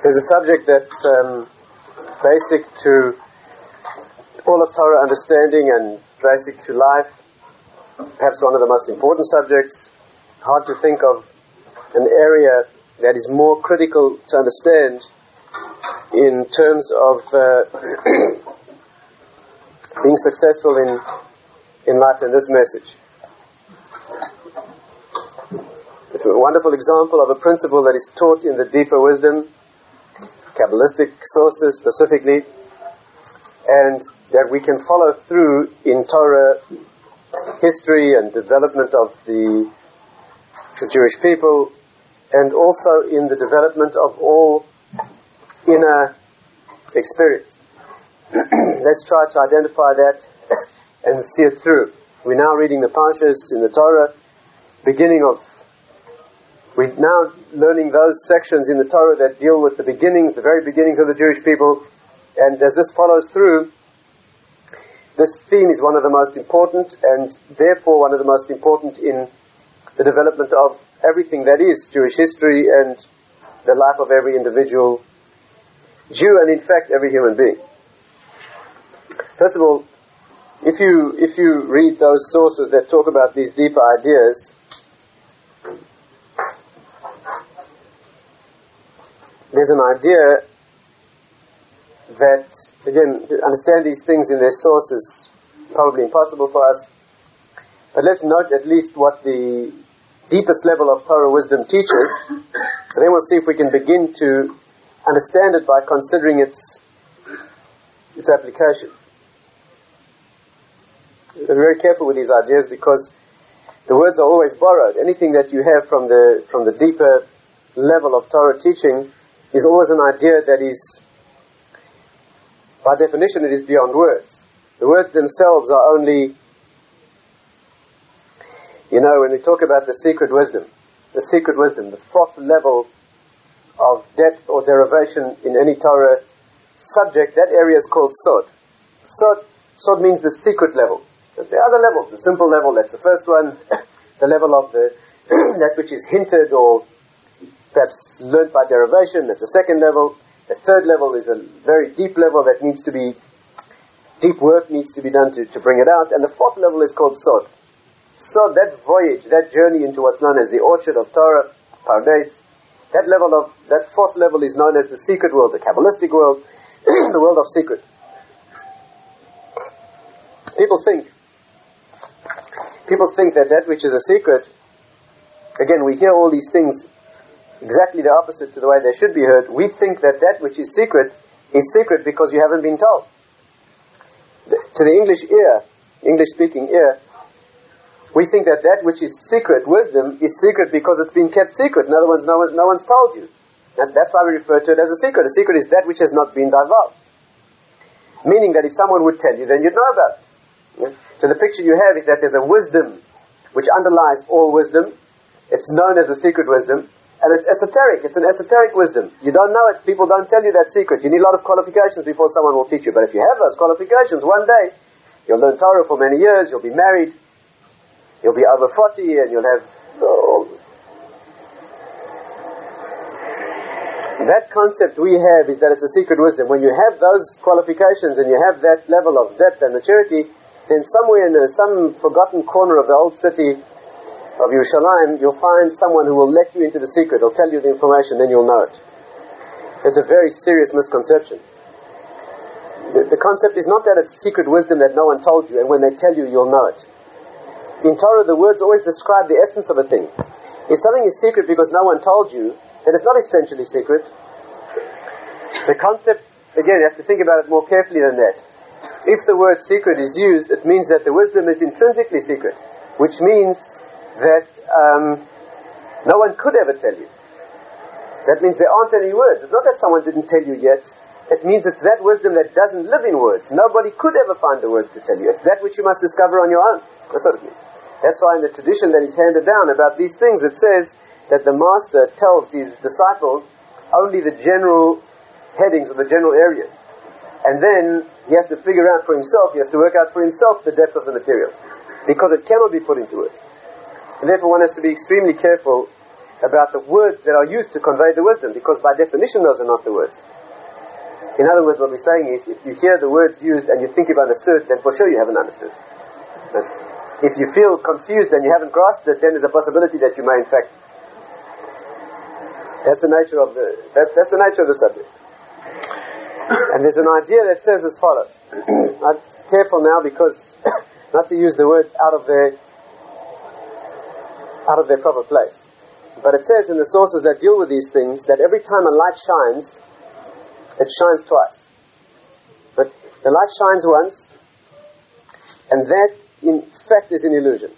There's a subject that's basic to all of Torah understanding and basic to life, perhaps one of the most important subjects. Hard to think of an area that is more critical to understand in terms of being successful in life than this message. It's a wonderful example of a principle that is taught in the deeper wisdom, Kabbalistic sources specifically, and that we can follow through in Torah history and development of the Jewish people, and also in the development of all inner experience. Let's try to identify that and see it through. We're now reading the Parshas in the Torah, we're now learning those sections in the Torah that deal with the beginnings, the very beginnings of the Jewish people, and as this follows through, this theme is one of the most important, and therefore one of the most important in the development of everything that is Jewish history and the life of every individual Jew, and in fact every human being. First of all, if you read those sources that talk about these deeper ideas, there's an idea that, again, to understand these things in their source is probably impossible for us, but let's note at least what the deepest level of Torah wisdom teaches, and then we'll see if we can begin to understand it by considering its application. Be very careful with these ideas because the words are always borrowed. Anything that you have from the deeper level of Torah teaching is always an idea that is, by definition, it is beyond words. The words themselves are only, when we talk about the secret wisdom, the fourth level of depth or derivation in any Torah subject, that area is called Sod. Sod means the secret level. But the other levels, the simple level, that's the first one. The level of that which is hinted or perhaps learnt by derivation, that's the second level. The third level is a very deep level that deep work needs to be done to bring it out. And the fourth level is called Sod. Sod, that voyage, that journey into what's known as the orchard of Torah, Pardes, that fourth level is known as the secret world, the Kabbalistic world, the world of secret. People think that which is a secret, again, we hear all these things exactly the opposite to the way they should be heard. We think that which is secret because you haven't been told. To the English-speaking ear, we think that which is secret, wisdom, is secret because it's been kept secret. In other words, no one's told you. And that's why we refer to it as a secret. A secret is that which has not been divulged. Meaning that if someone would tell you, then you'd know about it. Yeah? So the picture you have is that there's a wisdom which underlies all wisdom. It's known as the secret wisdom. And it's esoteric. It's an esoteric wisdom. You don't know it. People don't tell you that secret. You need a lot of qualifications before someone will teach you. But if you have those qualifications, one day you'll learn Torah for many years. You'll be married. You'll be over 40 and you'll have... That concept we have is that it's a secret wisdom. When you have those qualifications and you have that level of depth and maturity, then somewhere in some forgotten corner of the old city of Yerushalayim, you'll find someone who will let you into the secret. He'll tell you the information, then you'll know it. It's a very serious misconception. The concept is not that it's secret wisdom that no one told you, and when they tell you, you'll know it. In Torah, the words always describe the essence of a thing. If something is secret because no one told you, then it's not essentially secret. The concept, again, you have to think about it more carefully than that. If the word secret is used, it means that the wisdom is intrinsically secret, which means that no one could ever tell you. That means there aren't any words. It's not that someone didn't tell you yet. It means it's that wisdom that doesn't live in words. Nobody could ever find the words to tell you. It's that which you must discover on your own. That's what it means. That's why in the tradition that is handed down about these things, it says that the master tells his disciple only the general headings or the general areas. And then he has to figure out for himself, he has to work out for himself the depth of the material. Because it cannot be put into words. And therefore one has to be extremely careful about the words that are used to convey the wisdom, because by definition those are not the words. In other words, what we're saying is, if you hear the words used and you think you've understood, then for sure you haven't understood. But if you feel confused and you haven't grasped it, then there's a possibility that you may in fact. That's the nature of the subject. And there's an idea that says as follows. I'm careful now because not to use the words out of their proper place. But it says in the sources that deal with these things that every time a light shines, it shines twice. But the light shines once, and that in fact is an illusion.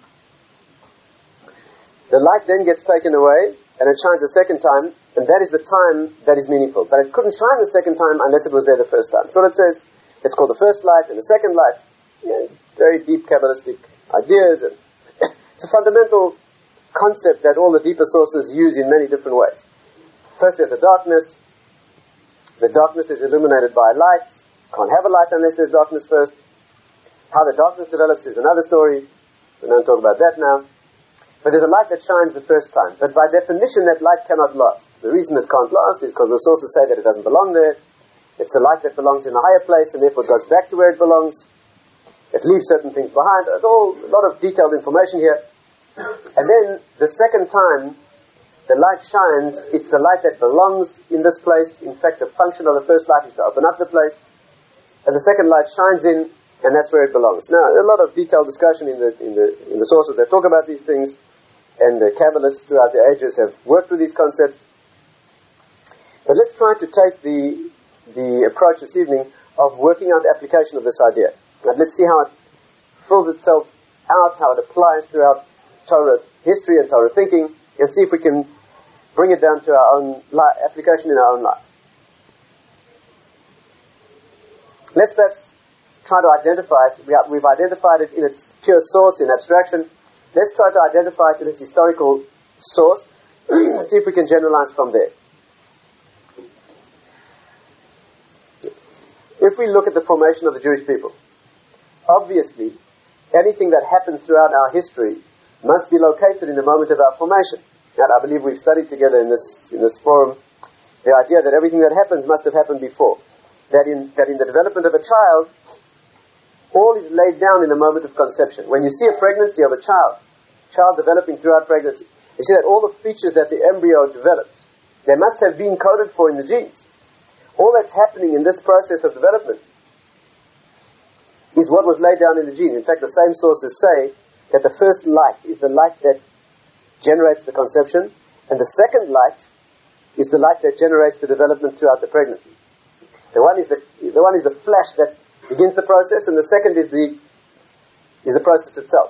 The light then gets taken away, and it shines a second time, and that is the time that is meaningful. But it couldn't shine the second time unless it was there the first time. So it says, it's called the first light and the second light. Very deep Kabbalistic ideas, and it's a fundamental concept that all the deeper sources use in many different ways. First there's a darkness. The darkness is illuminated by light. Can't have a light unless there's darkness first. How the darkness develops is another story. We don't talk about that now. But there's a light that shines the first time. But by definition that light cannot last. The reason it can't last is because the sources say that it doesn't belong there. It's a light that belongs in a higher place and therefore it goes back to where it belongs. It leaves certain things behind. There's a lot of detailed information here. And then the second time the light shines, it's the light that belongs in this place. In fact, the function of the first light is to open up the place. And the second light shines in, and that's where it belongs. Now, a lot of detailed discussion in the sources that talk about these things, and the Kabbalists throughout the ages have worked with these concepts. But let's try to take the approach this evening of working out the application of this idea. And let's see how it fills itself out, how it applies throughout Torah history and Torah thinking, and see if we can bring it down to our own application in our own lives. Let's perhaps try to identify it. We've identified it in its pure source, in abstraction. Let's try to identify it in its historical source, and see if we can generalize from there. If we look at the formation of the Jewish people, obviously, anything that happens throughout our history must be located in the moment of our formation. And I believe we've studied together in this forum the idea that everything that happens must have happened before. That in the development of a child, all is laid down in the moment of conception. When you see a pregnancy of a child developing throughout pregnancy, you see that all the features that the embryo develops, they must have been coded for in the genes. All that's happening in this process of development is what was laid down in the gene. In fact, the same sources say that the first light is the light that generates the conception, and the second light is the light that generates the development throughout the pregnancy. The one is the flash that begins the process, and the second is the process itself.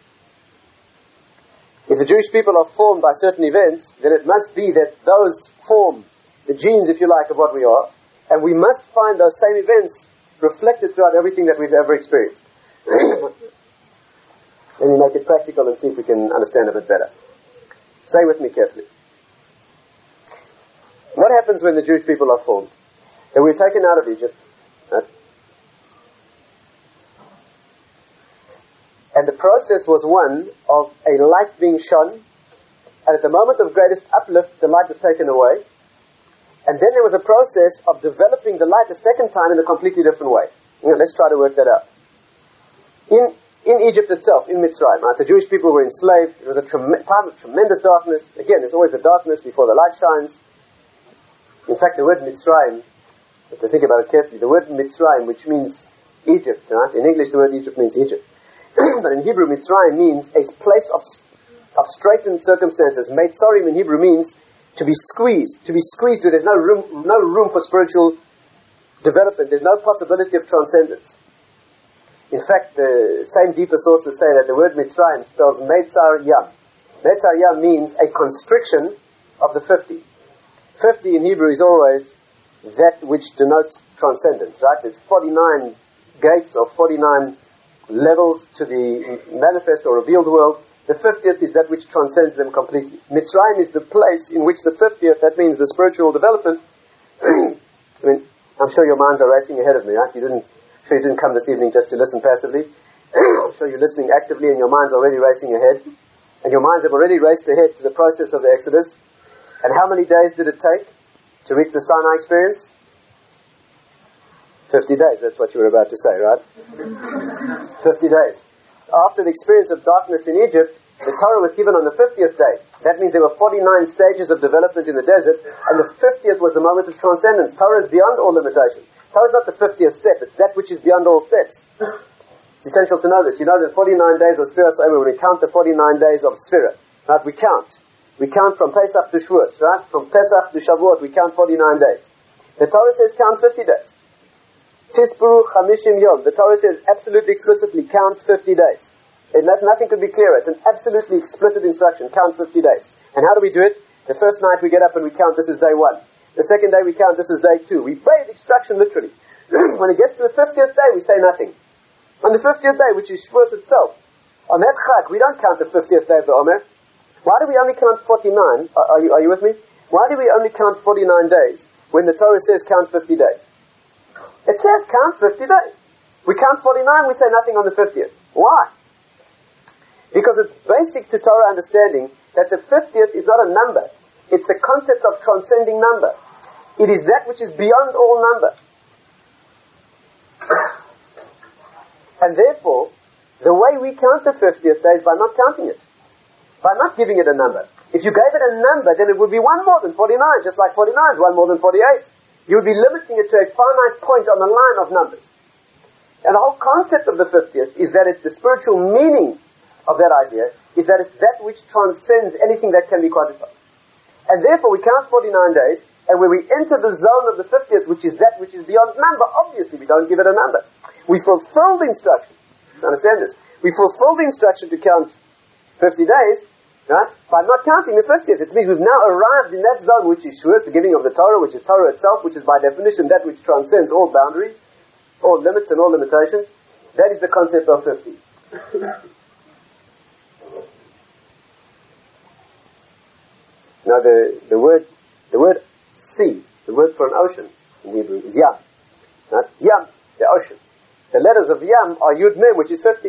If the Jewish people are formed by certain events, then it must be that those form the genes, if you like, of what we are, and we must find those same events reflected throughout everything that we've ever experienced. Let me make it practical and see if we can understand a bit better. Stay with me carefully. What happens when the Jewish people are formed? They were taken out of Egypt, right? And the process was one of a light being shone, and at the moment of greatest uplift, the light was taken away, and then there was a process of developing the light a second time in a completely different way. Let's try to work that out. In Egypt itself, in Mitzrayim, right, the Jewish people were enslaved. It was a time of tremendous darkness. Again, there's always the darkness before the light shines. In fact, the word Mitzrayim, if you think about it carefully, the word Mitzrayim, which means Egypt, right? In English the word Egypt means Egypt. But in Hebrew, Mitzrayim means a place of straitened circumstances. Meitzorim in Hebrew means to be squeezed where there's no room for spiritual development. There's no possibility of transcendence. In fact, the same deeper sources say that the word Mitzrayim spells Meitzar Yam. Meitzar Yam means a constriction of the 50. 50 in Hebrew is always that which denotes transcendence, right? There's 49 gates or 49 levels to the manifest or revealed world. The 50th is that which transcends them completely. Mitzrayim is the place in which the 50th, that means the spiritual development. I mean, I'm sure your minds are racing ahead of me, right? You didn't come this evening just to listen passively. I'm sure you're listening actively and your mind's already racing ahead. And your minds have already raced ahead to the process of the Exodus. And how many days did it take to reach the Sinai experience? 50 days, that's what you were about to say, right? 50 days. After the experience of darkness in Egypt, the Torah was given on the 50th day. That means there were 49 stages of development in the desert, and the 50th was the moment of transcendence. Torah is beyond all limitation. Torah is not the 50th step, it's that which is beyond all steps. It's essential to know this. You know the 49 days of Sfiras Omer, when we count the 49 days of Sfira, right? We count. We count from Pesach to Shavuot, right? From Pesach to Shavuot, we count 49 days. The Torah says count 50 days. Tisperu Chamishim Yom. The Torah says absolutely explicitly count 50 days. And nothing could be clearer. It's an absolutely explicit instruction. Count 50 days. And how do we do it? The first night we get up and we count, this is day 1. The second day we count, this is day 2. We obey the instruction literally. When it gets to the 50th day, we say nothing. On the 50th day, which is Shavuot itself, on that Chag, we don't count the 50th day of the Omer. Why do we only count 49? Are you with me? Why do we only count 49 days when the Torah says count 50 days? It says count 50 days. We count 49, we say nothing on the 50th. Why? Because it's basic to Torah understanding that the 50th is not a number. It's the concept of transcending number. It is that which is beyond all number. And therefore, the way we count the 50th day is by not counting it. By not giving it a number. If you gave it a number, then it would be one more than 49, just like 49 is one more than 48. You would be limiting it to a finite point on the line of numbers. And the whole concept of the 50th is that it's the spiritual meaning of that idea, is that it's that which transcends anything that can be quantified. And therefore we count 49 days, and when we enter the zone of the 50th, which is that which is beyond number, obviously we don't give it a number. We fulfill the instruction. Understand this? We fulfill the instruction to count 50 days, right, by not counting the 50th. It means we've now arrived in that zone which is Shavuot, the giving of the Torah, which is Torah itself, which is by definition that which transcends all boundaries, all limits and all limitations. That is the concept of 50. Now the word sea, the word for an ocean in Hebrew is Yam. Right? Yam, the ocean. The letters of Yam are Yud Mem, which is 50.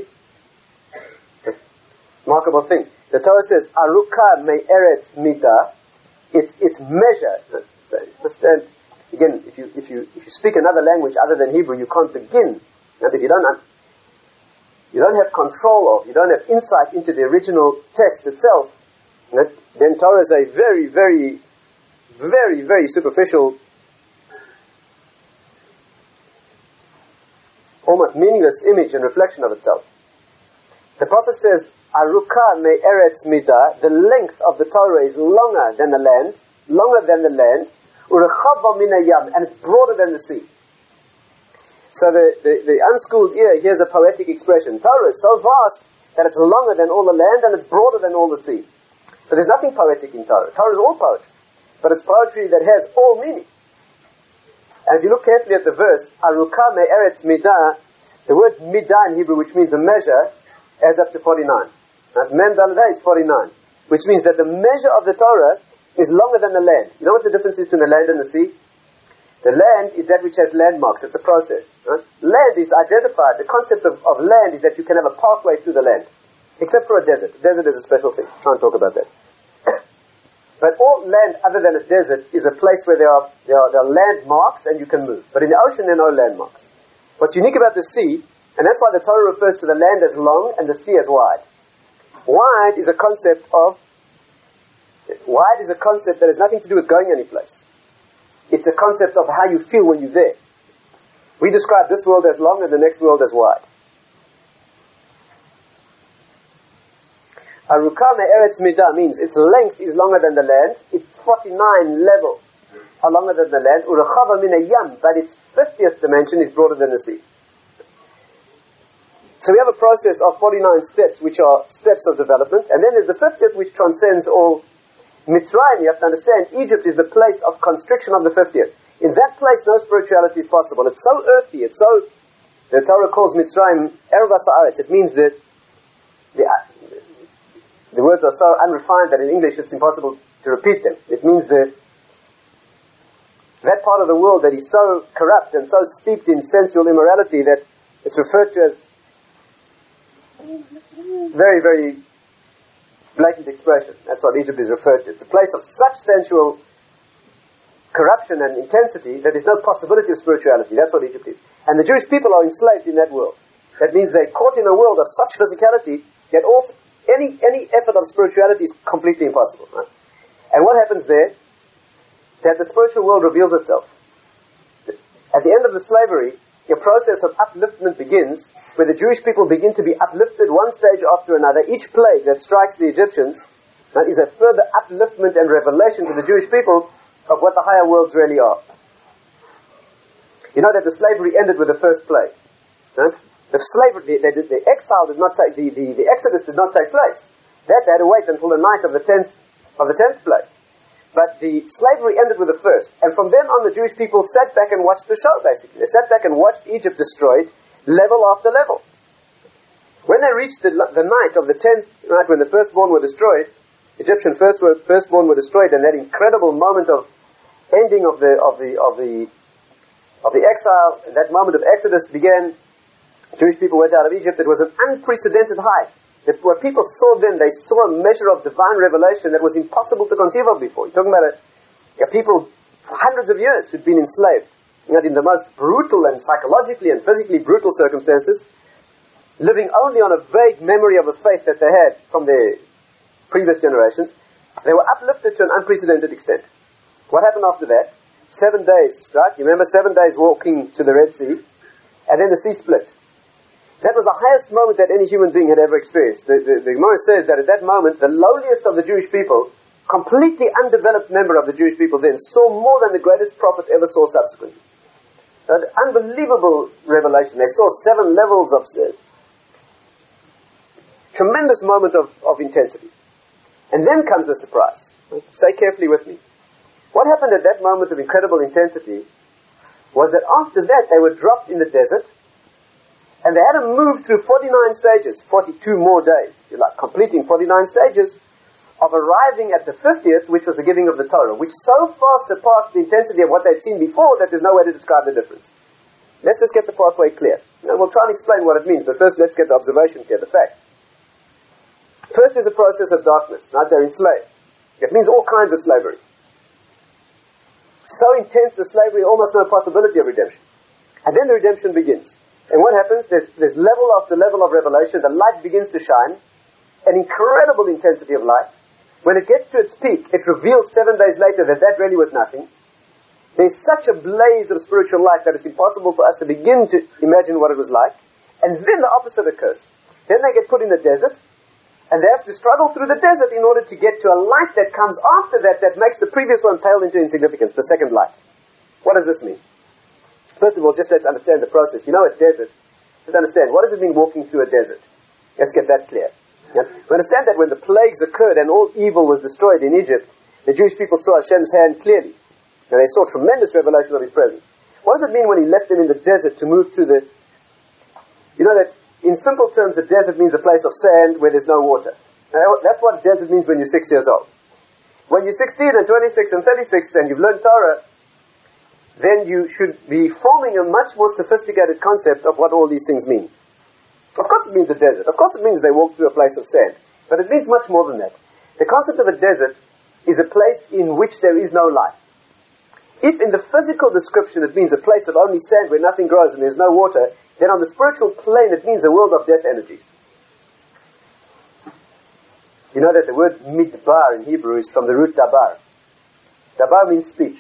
Remarkable thing. The Torah says, Aruka me eretz mida. It's measure. Understand? Again, if you speak another language other than Hebrew, you can't begin. And if you don't have control of, you don't have insight into the original text itself, then Torah is a very, very, very, very superficial, almost meaningless image and reflection of itself. The Prophet says, Aruka me eretz mida, the length of the Torah is longer than the land, urechava min hayam, and it's broader than the sea. So the unschooled ear hears a poetic expression. Torah is so vast that it's longer than all the land and it's broader than all the sea. But there's nothing poetic in Torah. Torah is all poetry. But it's poetry that has all meaning. And if you look carefully at the verse, Aruka me eretz midah, the word midah in Hebrew, which means a measure, adds up to 49. Mem Dalada is 49. Which means that the measure of the Torah is longer than the land. You know what the difference is between the land and the sea? The land is that which has landmarks. It's a process. Right? Land is identified. The concept of land is that you can have a pathway through the land. Except for a desert. Desert is a special thing. Try and talk about that. But all land other than a desert is a place where there are landmarks and you can move. But in the ocean there are no landmarks. What's unique about the sea, and that's why the Torah refers to the land as long and the sea as wide. Wide is a concept that has nothing to do with going any place. It's a concept of how you feel when you're there. We describe this world as long and the next world as wide. Aruka me eretz midah means its length is longer than the land. Its 49 levels are longer than the land. Urechava min hayam, but its 50th dimension is broader than the sea. So we have a process of 49 steps, which are steps of development, and then there's the 50th, which transcends all. Mitzrayim, you have to understand, Egypt is the place of constriction of the 50th. In that place, no spirituality is possible. It's so earthy. It's so. The Torah calls Mitzrayim Erva Sa'aretz. It means that the words are so unrefined that in English it's impossible to repeat them. It means that part of the world that is so corrupt and so steeped in sensual immorality that it's referred to as very, very blatant expression. That's what Egypt is referred to. It's a place of such sensual corruption and intensity that there's no possibility of spirituality. That's what Egypt is. And the Jewish people are enslaved in that world. That means they're caught in a world of such physicality that also any effort of spirituality is completely impossible. Right? And what happens there? That the spiritual world reveals itself. At the end of the slavery, a process of upliftment begins, where the Jewish people begin to be uplifted one stage after another. Each plague that strikes the Egyptians is a further upliftment and revelation to the Jewish people of what the higher worlds really are. You know that the slavery ended with the first plague. Right? The slavery, the exile did not take, the exodus did not take place. That they had to wait until the night of the 10th plague. But the slavery ended with the first. And from then on, the Jewish people sat back and watched the show, basically. They sat back and watched Egypt destroyed, level after level. When they reached the night of the 10th, right, when the firstborn were destroyed, Egyptian firstborn were destroyed, and that incredible moment of ending of the exile, and that moment of exodus began. Jewish people went out of Egypt. It was an unprecedented high. What people saw then, they saw a measure of divine revelation that was impossible to conceive of before. You're talking about a people for hundreds of years who'd been enslaved, in the most brutal and psychologically and physically brutal circumstances, living only on a vague memory of a faith that they had from their previous generations. They were uplifted to an unprecedented extent. What happened after that? 7 days, right? You remember 7 days walking to the Red Sea, and then the sea split. That was the highest moment that any human being had ever experienced. The Gemara says that at that moment, the lowliest of the Jewish people, completely undeveloped member of the Jewish people then, saw more than the greatest prophet ever saw subsequently. An unbelievable revelation. They saw 7 levels of tremendous moment of intensity. And then comes the surprise. Stay carefully with me. What happened at that moment of incredible intensity was that after that they were dropped in the desert, and they had to move through 49 stages, 42 more days, if you like, completing 49 stages of arriving at the 50th, which was the giving of the Torah, which so far surpassed the intensity of what they'd seen before that there's no way to describe the difference. Let's just get the pathway clear. And we'll try and explain what it means, but first let's get the observation clear, the facts. First is a process of darkness, right? They're enslaved. It means all kinds of slavery. So intense the slavery, almost no possibility of redemption. And then the redemption begins. And what happens? There's level after level of revelation. The light begins to shine. An incredible intensity of light. When it gets to its peak, it reveals 7 days later that really was nothing. There's such a blaze of spiritual light that it's impossible for us to begin to imagine what it was like. And then the opposite occurs. Then they get put in the desert. And they have to struggle through the desert in order to get to a light that comes after that makes the previous one pale into insignificance, the second light. What does this mean? First of all, just let's understand the process. You know, a desert, let's understand, what does it mean walking through a desert? Let's get that clear. Yeah? We understand that when the plagues occurred and all evil was destroyed in Egypt, the Jewish people saw Hashem's hand clearly. And they saw tremendous revelation of His presence. What does it mean when He left them in the desert to move through the... You know that, in simple terms, the desert means a place of sand where there's no water. Now, that's what desert means when you're 6 years old. When you're 16 and 26 and 36 and you've learned Torah, then you should be forming a much more sophisticated concept of what all these things mean. Of course it means a desert. Of course it means they walk through a place of sand. But it means much more than that. The concept of a desert is a place in which there is no life. If in the physical description it means a place of only sand where nothing grows and there's no water, then on the spiritual plane it means a world of death energies. You know that the word midbar in Hebrew is from the root dabar. Dabar means speech.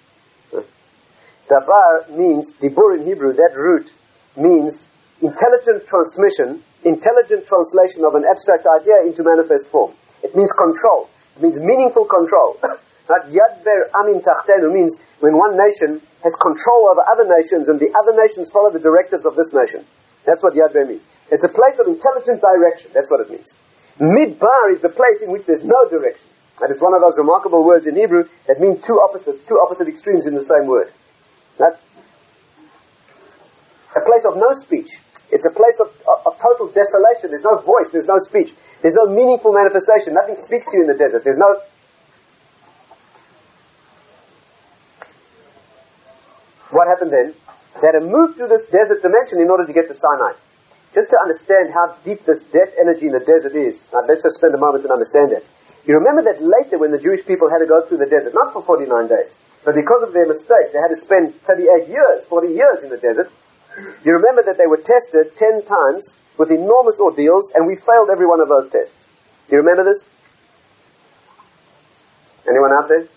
Dabar means, dibur in Hebrew, that root means intelligent transmission, intelligent translation of an abstract idea into manifest form. It means control. It means meaningful control. Yad ber amin tachtenu means when one nation has control over other nations and the other nations follow the directives of this nation. That's what Yad ber means. It's a place of intelligent direction. That's what it means. Midbar is the place in which there's no direction. And it's one of those remarkable words in Hebrew that mean two opposite extremes in the same word. Right? A place of no speech. It's a place of total desolation. There's no voice. There's no speech. There's no meaningful manifestation. Nothing speaks to you in the desert. There's no... What happened then? They had to move through this desert dimension in order to get to Sinai. just to understand how deep this death energy in the desert is. Now, let's just spend a moment and understand that. You remember that later when the Jewish people had to go through the desert, not for 49 days, but because of their mistake, they had to spend 38 years, 40 years in the desert. You remember that they were tested 10 times with enormous ordeals, and we failed every one of those tests. Do you remember this? Anyone out there?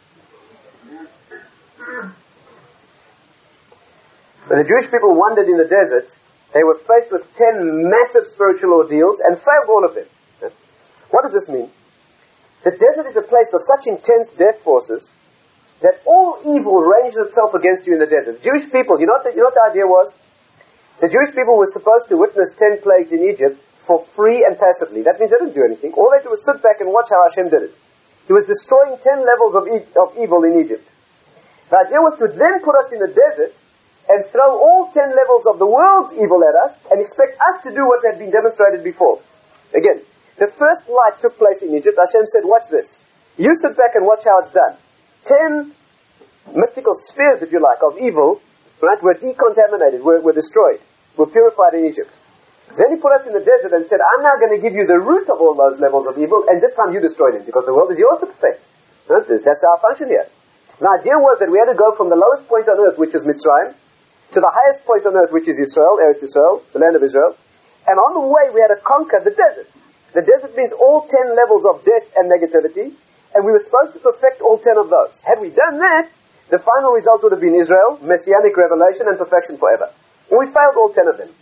When the Jewish people wandered in the desert, they were faced with 10 massive spiritual ordeals and failed all of them. What does this mean? The desert is a place of such intense death forces that all evil ranges itself against you in the desert. The Jewish people, you know what the idea was? The Jewish people were supposed to witness 10 plagues in Egypt for free and passively. That means they didn't do anything. All they did was sit back and watch how Hashem did it. He was destroying 10 levels of evil in Egypt. The idea was to then put us in the desert and throw all 10 levels of the world's evil at us and expect us to do what had been demonstrated before. Again, the first light took place in Egypt. Hashem said, watch this. You sit back and watch how it's done. 10 mystical spheres, if you like, of evil, right, were decontaminated, were destroyed, were purified in Egypt. Then he put us in the desert and said, I'm now going to give you the root of all those levels of evil, and this time you destroy them, because the world is yours to perfect. Right? That's our function here. The idea was that we had to go from the lowest point on earth, which is Mitzrayim, to the highest point on earth, which is Israel, Eretz Israel, the land of Israel. And on the way, we had to conquer the desert. The desert means all 10 levels of death and negativity, and we were supposed to perfect all 10 of those. Had we done that, the final result would have been Israel, messianic revelation, and perfection forever. And we failed all 10 of them.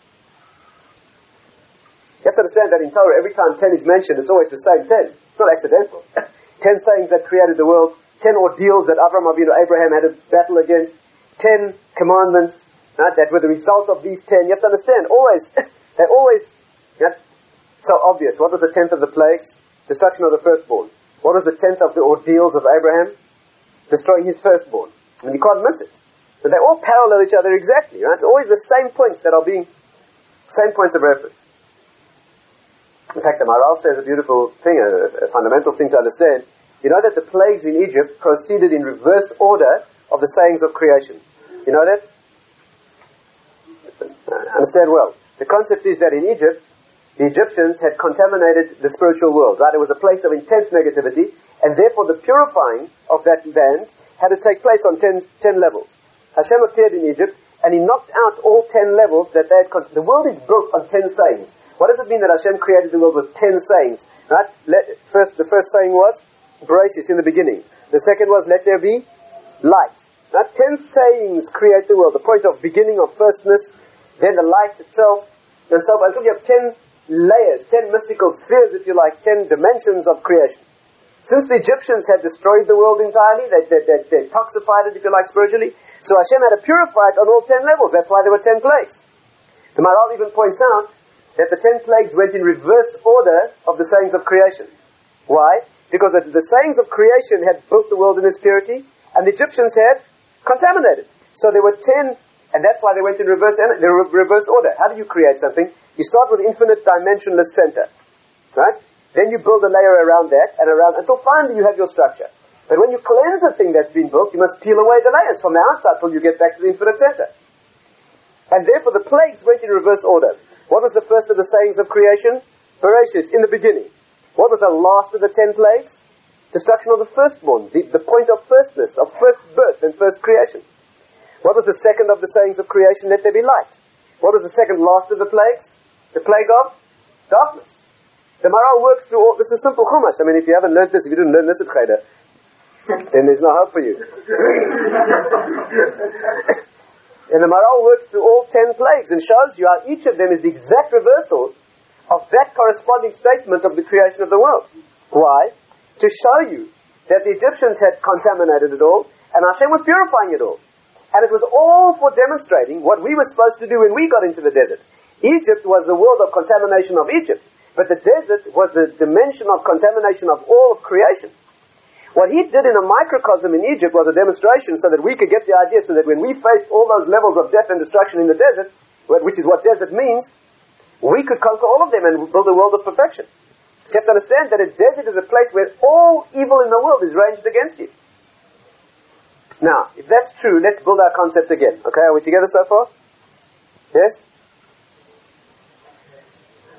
You have to understand that in Torah, every time 10 is mentioned, it's always the same 10. It's not accidental. 10 sayings that created the world, 10 ordeals that Abraham had to battle against, 10 commandments, right, that were the result of these 10. You have to understand, they're always so obvious. What was the 10th of the plagues? Destruction of the firstborn. What was the 10th of the ordeals of Abraham? Destroying his firstborn. And you can't miss it. But they all parallel each other exactly, right? It's always the same points that are being, same points of reference. In fact, the Maharal says a beautiful thing, a fundamental thing to understand. You know that the plagues in Egypt proceeded in reverse order of the sayings of creation. You know that? Understand well. The concept is that in Egypt, the Egyptians had contaminated the spiritual world, right? It was a place of intense negativity, and therefore the purifying of that land had to take place on 10 levels. Hashem appeared in Egypt, and he knocked out all 10 levels that they had. The world is built on 10 sayings. What does it mean that Hashem created the world with 10 sayings? Right? The first saying was, Bereshis, in the beginning. The second was, let there be light. Now, 10 sayings create the world. The point of beginning, of firstness, then the light itself, and so on. Until you have 10 layers, 10 mystical spheres, if you like, 10 dimensions of creation. Since the Egyptians had destroyed the world entirely, they toxified it, if you like, spiritually, so Hashem had to purify it on all 10 levels. That's why there were 10 plagues. The Maharal even points out that the 10 plagues went in reverse order of the sayings of creation. Why? Because the sayings of creation had built the world in its purity, and the Egyptians had contaminated. So there were 10, and that's why they went in reverse order. How do you create something? You start with infinite dimensionless center, right? Then you build a layer around that, and around, until finally you have your structure. But when you cleanse a thing that's been built, you must peel away the layers from the outside till you get back to the infinite center. And therefore the plagues went in reverse order. What was the first of the sayings of creation? Bereshis, in the beginning. What was the last of the 10 plagues? Destruction of the firstborn, the point of firstness, of first birth and first creation. What was the second of the sayings of creation? Let there be light. What was the second last of the plagues? The plague of darkness. The Maharal works through all, this is simple Chumash. I mean, if you haven't learned this, if you didn't learn this at Cheder, then there's no hope for you. And the Maharal works through all 10 plagues and shows you how each of them is the exact reversal of that corresponding statement of the creation of the world. Why? To show you that the Egyptians had contaminated it all, and Hashem was purifying it all. And it was all for demonstrating what we were supposed to do when we got into the desert. Egypt was the world of contamination of Egypt, but the desert was the dimension of contamination of all of creation. What he did in a microcosm in Egypt was a demonstration so that we could get the idea, so that when we faced all those levels of death and destruction in the desert, which is what desert means, we could conquer all of them and build a world of perfection. So you have to understand that a desert is a place where all evil in the world is ranged against you. Now, if that's true, let's build our concept again. Okay, are we together so far? Yes?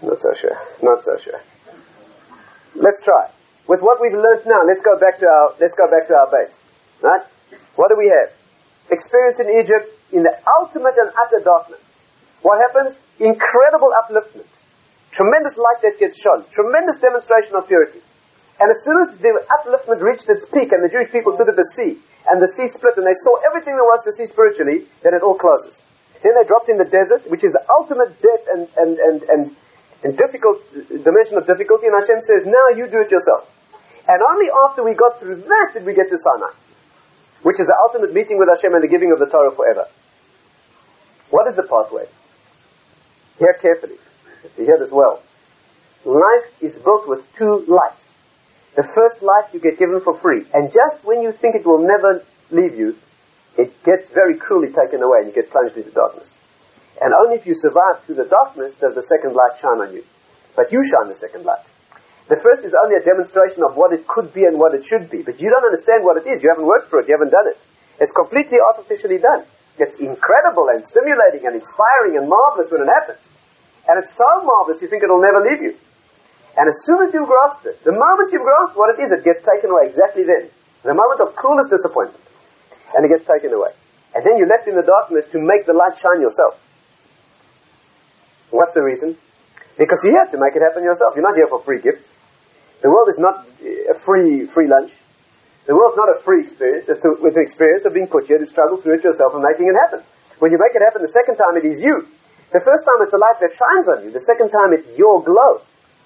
Not so sure. Not so sure. Let's try. With what we've learned now, let's go back to our base. Right? What do we have? Experience in Egypt in the ultimate and utter darkness. What happens? Incredible upliftment. Tremendous light that gets shone. Tremendous demonstration of purity. And as soon as the upliftment reached its peak and the Jewish people stood at the sea, and the sea split and they saw everything there was to see spiritually, then it all closes. Then they dropped in the desert, which is the ultimate depth and difficult dimension of difficulty, and Hashem says, now you do it yourself. And only after we got through that did we get to Sinai, which is the ultimate meeting with Hashem and the giving of the Torah forever. What is the pathway? Hear carefully. You hear this well. Life is built with two lights. The first light you get given for free, and just when you think it will never leave you, it gets very cruelly taken away and you get plunged into darkness. And only if you survive through the darkness does the second light shine on you. But you shine the second light. The first is only a demonstration of what it could be and what it should be. But you don't understand what it is. You haven't worked for it. You haven't done it. It's completely artificially done. It's incredible and stimulating and inspiring and marvelous when it happens. And it's so marvelous you think it'll never leave you. And as soon as you've grasped it, the moment you've grasped what it is, it gets taken away exactly then. The moment of cruelest disappointment. And it gets taken away. And then you're left in the darkness to make the light shine yourself. What's the reason? Because you have to make it happen yourself. You're not here for free gifts. The world is not a free lunch. The world's not a free experience. It's an experience of being put here to struggle through it yourself and making it happen. When you make it happen the second time, it is you. The first time it's a light that shines on you. The second time it's your glow.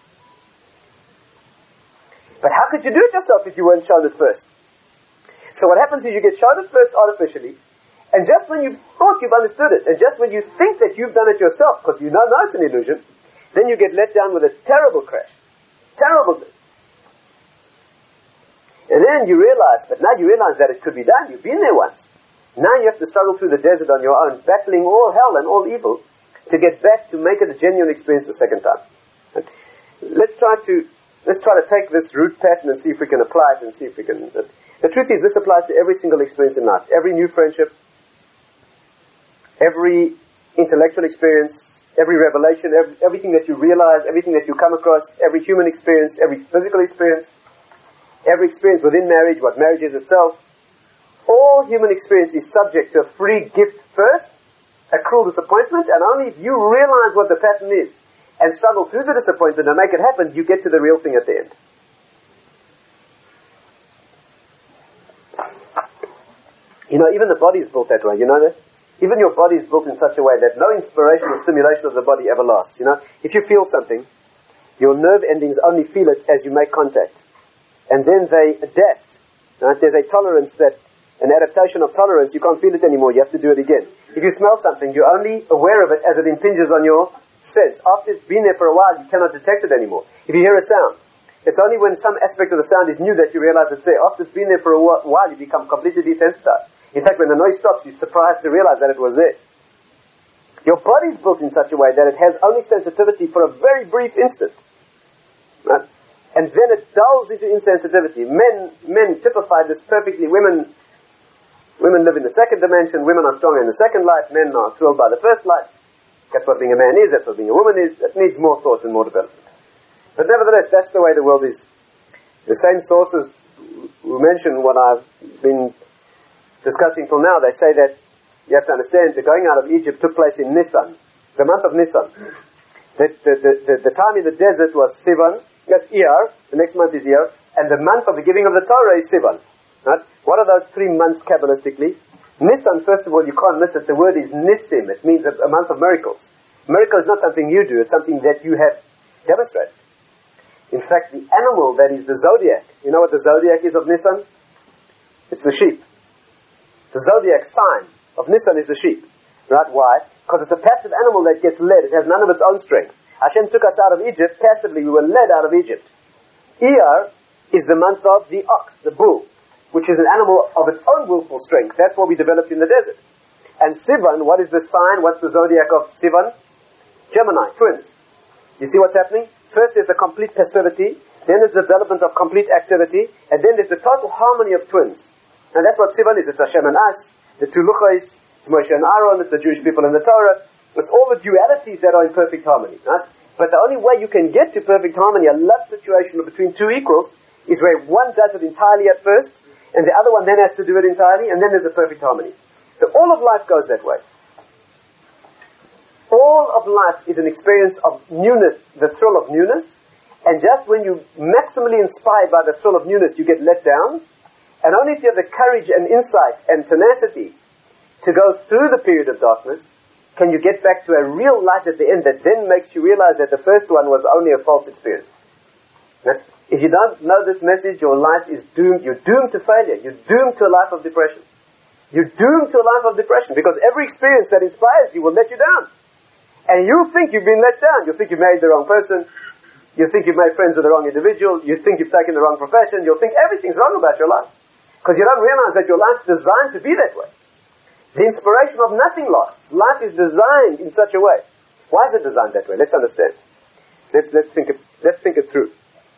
But how could you do it yourself if you weren't shown it first? So what happens is you get shown it first artificially, and just when you thought you've understood it, and just when you think that you've done it yourself, because you know it's an illusion, then you get let down with a terrible crash. Terrible. And then you realize, but now you realize that it could be done. You've been there once. Now you have to struggle through the desert on your own, battling all hell and all evil, to get back to make it a genuine experience the second time. Let's try to take this root pattern and see if we can apply it and see if we can... The truth is, this applies to every single experience in life. Every new friendship, every intellectual experience, every revelation, everything that you realize, everything that you come across, every human experience, every physical experience, every experience within marriage, what marriage is itself. All human experience is subject to a free gift first, a cruel disappointment, and only if you realize what the pattern is and struggle through the disappointment and make it happen, you get to the real thing at the end. You know, even the body is built that way, you know that? Even your body is built in such a way that no inspiration or stimulation of the body ever lasts, you know? If you feel something, your nerve endings only feel it as you make contact. And then they adapt. Right? There's a tolerance an adaptation of tolerance, you can't feel it anymore, you have to do it again. If you smell something, you're only aware of it as it impinges on your sense. After it's been there for a while, you cannot detect it anymore. If you hear a sound, it's only when some aspect of the sound is new that you realize it's there. After it's been there for a while, you become completely desensitized. In fact, when the noise stops, you're surprised to realize that it was there. Your body's built in such a way that it has only sensitivity for a very brief instant. Right? And then it dulls into insensitivity. Men typify this perfectly. Women live in the second dimension. Women are stronger in the second light. Men are thrilled by the first light. That's what being a man is. That's what being a woman is. That needs more thought and more development. But nevertheless, that's the way the world is. The same sources who mention what I've been discussing till now, they say that you have to understand the going out of Egypt took place in Nisan, the month of Nisan. The time in the desert was Sivan, that's Iyar, the next month is Iyar, and the month of the giving of the Torah is Sivan. Right? What are those 3 months Kabbalistically? Nisan, first of all, you can't miss it. The word is Nisim. It means a month of miracles. Miracle is not something you do. It's something that you have demonstrated. In fact, the animal that is the zodiac, you know what the zodiac is of Nisan? It's the sheep. The zodiac sign of Nisan is the sheep. Right? Why? Because it's a passive animal that gets led. It has none of its own strength. Hashem took us out of Egypt passively. We were led out of Egypt. Iyar is the month of the ox, the bull, which is an animal of its own willful strength. That's what we developed in the desert. And Sivan, what is the sign? What's the zodiac of Sivan? Gemini, twins. You see what's happening? First there's the complete passivity, then there's the development of complete activity, and then there's the total harmony of twins. And that's what Sivan is. It's Hashem and us, the two Luchos, it's Moshe and Aaron, it's the Jewish people in the Torah. It's all the dualities that are in perfect harmony. Right? But the only way you can get to perfect harmony, a love situation between two equals, is where one does it entirely at first, and the other one then has to do it entirely, and then there's a perfect harmony. So all of life goes that way. All of life is an experience of newness, the thrill of newness, and just when you're maximally inspired by the thrill of newness, you get let down, and only if you have the courage and insight and tenacity to go through the period of darkness, can you get back to a real light at the end that then makes you realize that the first one was only a false experience. Now, if you don't know this message, your life is doomed. You're doomed to failure. You're doomed to a life of depression. You're doomed to a life of depression because every experience that inspires you will let you down. And you'll think you've been let down. You'll think you married the wrong person. You'll think you've made friends with the wrong individual. You think you've taken the wrong profession. You'll think everything's wrong about your life. Because you don't realize that your life's designed to be that way. The inspiration of nothing lasts. Life is designed in such a way. Why is it designed that way? Let's understand. Let's think it through.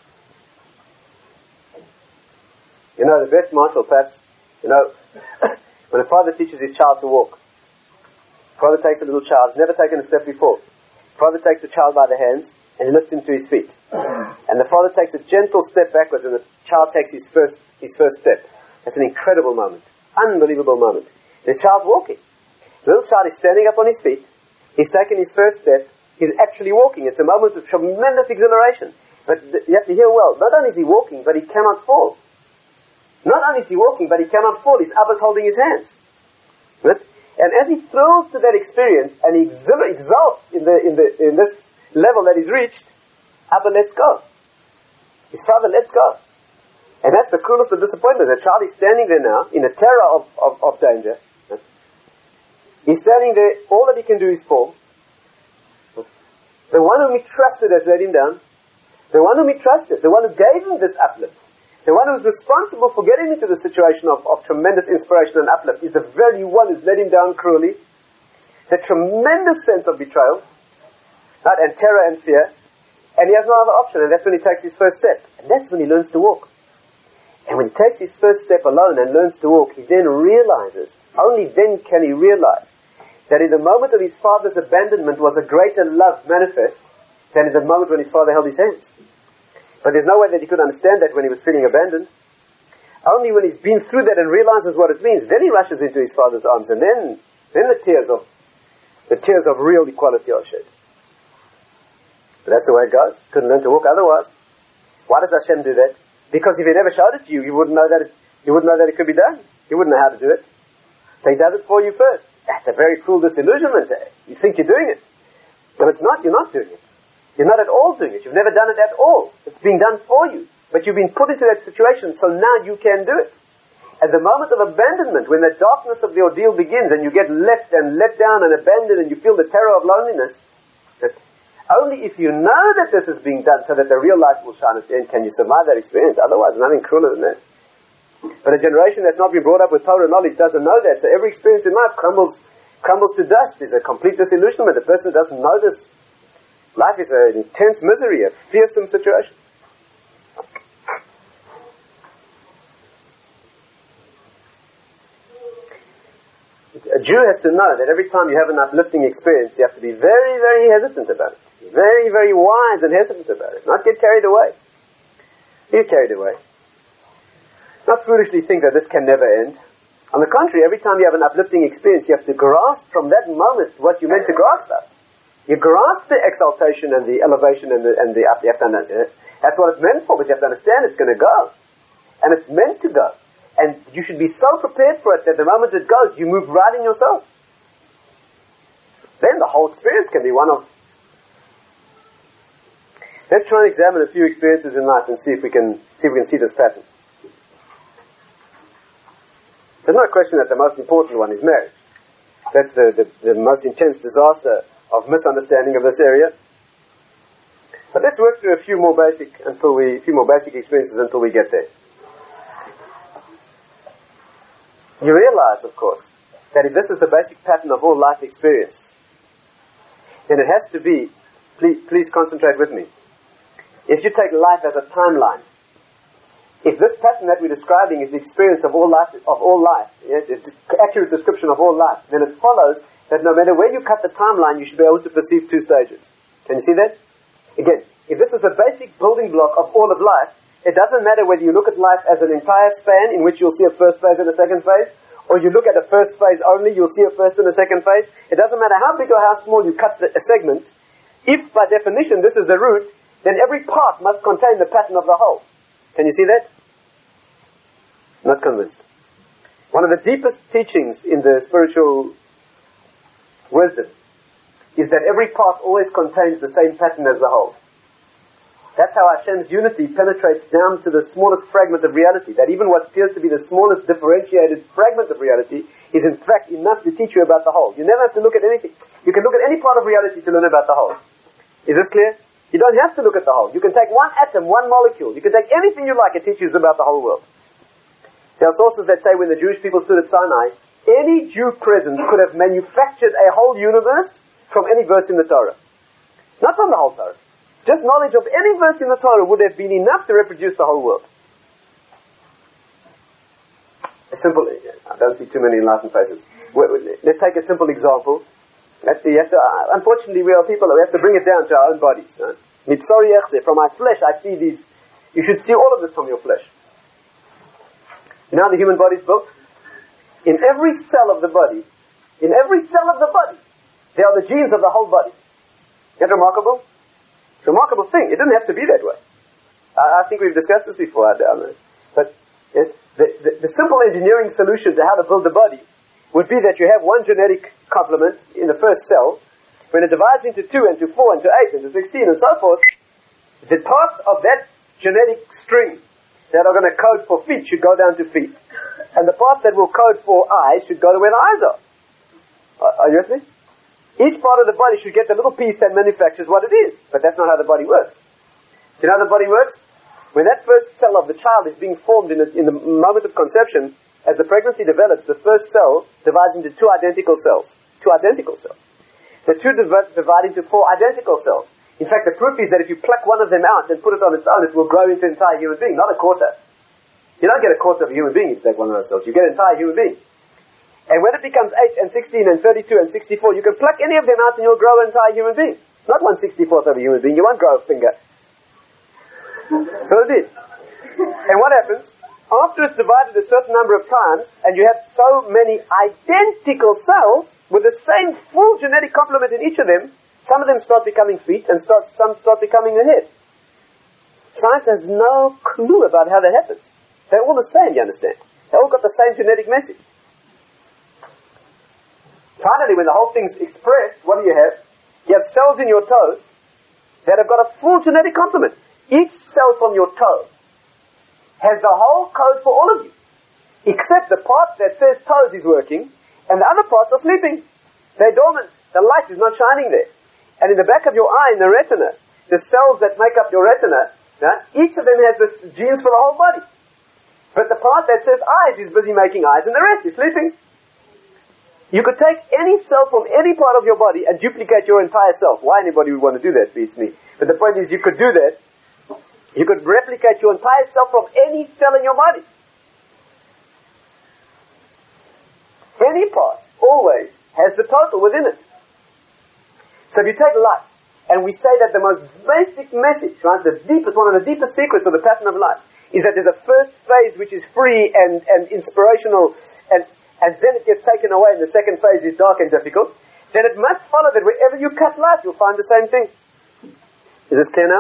You know, the best martial, perhaps, when a father teaches his child to walk, father takes a little child, he's never taken a step before. Father takes the child by the hands and he lifts him to his feet. And the father takes a gentle step backwards and the child takes his first step. That's an incredible moment. Unbelievable moment. The child's walking. The little child is standing up on his feet. He's taken his first step. He's actually walking. It's a moment of tremendous exhilaration. But you have to hear well. Not only is he walking, but he cannot fall. Not only is he walking, but he cannot fall. His Abba's holding his hands. Right? And as he thrills to that experience and he exalts in this level that he's reached, Abba lets go. His father lets go. And that's the cruelest of disappointment. The child is standing there now in a terror of danger. Right? He's standing there. All that he can do is fall. The one whom he trusted has let him down. The one whom he trusted, the one who gave him this uplift, the one who's responsible for getting into the situation of tremendous inspiration and uplift is the very one who's let him down cruelly. The tremendous sense of betrayal, right, and terror and fear. And he has no other option, and that's when he takes his first step. And that's when he learns to walk. And when he takes his first step alone and learns to walk, he then realizes, only then can he realize, that in the moment of his father's abandonment was a greater love manifest than in the moment when his father held his hands. But there's no way that he could understand that when he was feeling abandoned. Only when he's been through that and realizes what it means, then he rushes into his father's arms, and then the tears of real equality are shed. But that's the way it goes. Couldn't learn to walk otherwise. Why does Hashem do that? Because if he never showed it to you, you wouldn't know that it could be done. You wouldn't know how to do it. So he does it for you first. That's a very cruel disillusionment. You think you're doing it. But it's not. You're not doing it. You're not at all doing it. You've never done it at all. It's being done for you. But you've been put into that situation, so now you can do it. At the moment of abandonment, when the darkness of the ordeal begins and you get left and let down and abandoned and you feel the terror of loneliness, that only if you know that this is being done so that the real light will shine at the end can you survive that experience. Otherwise, nothing crueler than that. But a generation that's not been brought up with Torah knowledge doesn't know that. So every experience in life crumbles to dust. Is a complete disillusionment. The person who doesn't know this, life is an intense misery, a fearsome situation. A Jew has to know that every time you have an uplifting experience, you have to be very, very hesitant about it. Very, very wise and hesitant about it. Not get carried away. Get carried away. Not foolishly think that this can never end. On the contrary, every time you have an uplifting experience, you have to grasp from that moment what you meant to grasp at. You grasp the exaltation and the elevation and the up. You have to understand. That's what it's meant for, but you have to understand it's going to go. And it's meant to go. And you should be so prepared for it that the moment it goes, you move right in yourself. Then the whole experience can be one of... Let's try and examine a few experiences in life and see if we can see this pattern. There's no question that the most important one is marriage. That's the most intense disaster of misunderstanding of this area. But let's work through a few more basic experiences until we get there. You realize, of course, that if this is the basic pattern of all life experience, then it has to be, please concentrate with me. If you take life as a timeline, if this pattern that we're describing is the experience of all life, yes, it's an accurate description of all life, then it follows that no matter where you cut the timeline, you should be able to perceive two stages. Can you see that? Again, if this is a basic building block of all of life, it doesn't matter whether you look at life as an entire span in which you'll see a first phase and a second phase, or you look at a first phase only, you'll see a first and a second phase. It doesn't matter how big or how small you cut a segment. If by definition this is the root, then every part must contain the pattern of the whole. Can you see that? Not convinced. One of the deepest teachings in the spiritual wisdom is that every part always contains the same pattern as the whole. That's how Hashem's unity penetrates down to the smallest fragment of reality. That even what appears to be the smallest differentiated fragment of reality is in fact enough to teach you about the whole. You never have to look at anything. You can look at any part of reality to learn about the whole. Is this clear? You don't have to look at the whole. You can take one atom, one molecule. You can take anything you like. It teaches you about the whole world. There are sources that say when the Jewish people stood at Sinai, any Jew present could have manufactured a whole universe from any verse in the Torah. Not from the whole Torah. Just knowledge of any verse in the Torah would have been enough to reproduce the whole world. A simple, I don't see too many enlightened faces. Let's take a simple example. Unfortunately, we are people, we have to bring it down to our own bodies. From my flesh, I see these. You should see all of this from your flesh. You know how the human body is built? In every cell of the body, there are the genes of the whole body. Isn't that remarkable? It's a remarkable thing. It didn't have to be that way. I think we've discussed this before. But the simple engineering solution to how to build the body would be that you have one genetic complement in the first cell. When it divides into 2, into 4, into 8, into 16, and so forth, the parts of that genetic string that are going to code for feet should go down to feet. And the part that will code for eyes should go to where the eyes are. Are you with me? Each part of the body should get the little piece that manufactures what it is. But that's not how the body works. Do you know how the body works? When that first cell of the child is being formed in the moment of conception, as the pregnancy develops, the first cell divides into 2 identical cells. 2 identical cells. The 2 divide into 4 identical cells. In fact, the proof is that if you pluck one of them out and put it on its own, it will grow into an entire human being, not a quarter. You don't get a quarter of a human being if you take one of those cells. You get an entire human being. And when it becomes 8 and 16 and 32 and 64, you can pluck any of them out and you'll grow an entire human being. Not 1/64th of a human being. You won't grow a finger. So it is. And what happens? After it's divided a certain number of times, and you have so many identical cells with the same full genetic complement in each of them, some of them start becoming feet and some start becoming a head. Science has no clue about how that happens. They're all the same, you understand? They all got the same genetic message. Finally, when the whole thing's expressed, what do you have? You have cells in your toes that have got a full genetic complement. Each cell from your toe has the whole code for all of you, except the part that says toes is working, and the other parts are sleeping. They're dormant. The light is not shining there. And in the back of your eye, in the retina, the cells that make up your retina, each of them has the genes for the whole body. But the part that says eyes is busy making eyes, and the rest is sleeping. You could take any cell from any part of your body and duplicate your entire self. Why anybody would want to do that beats me. But the point is, you could do that. You could replicate your entire self from any cell in your body. Any part always has the total within it. So if you take life, and we say that the most basic message, right, one of the deepest secrets of the pattern of life, is that there's a first phase which is free and inspirational, and then it gets taken away and the second phase is dark and difficult, then it must follow that wherever you cut life, you'll find the same thing. Is this clear now?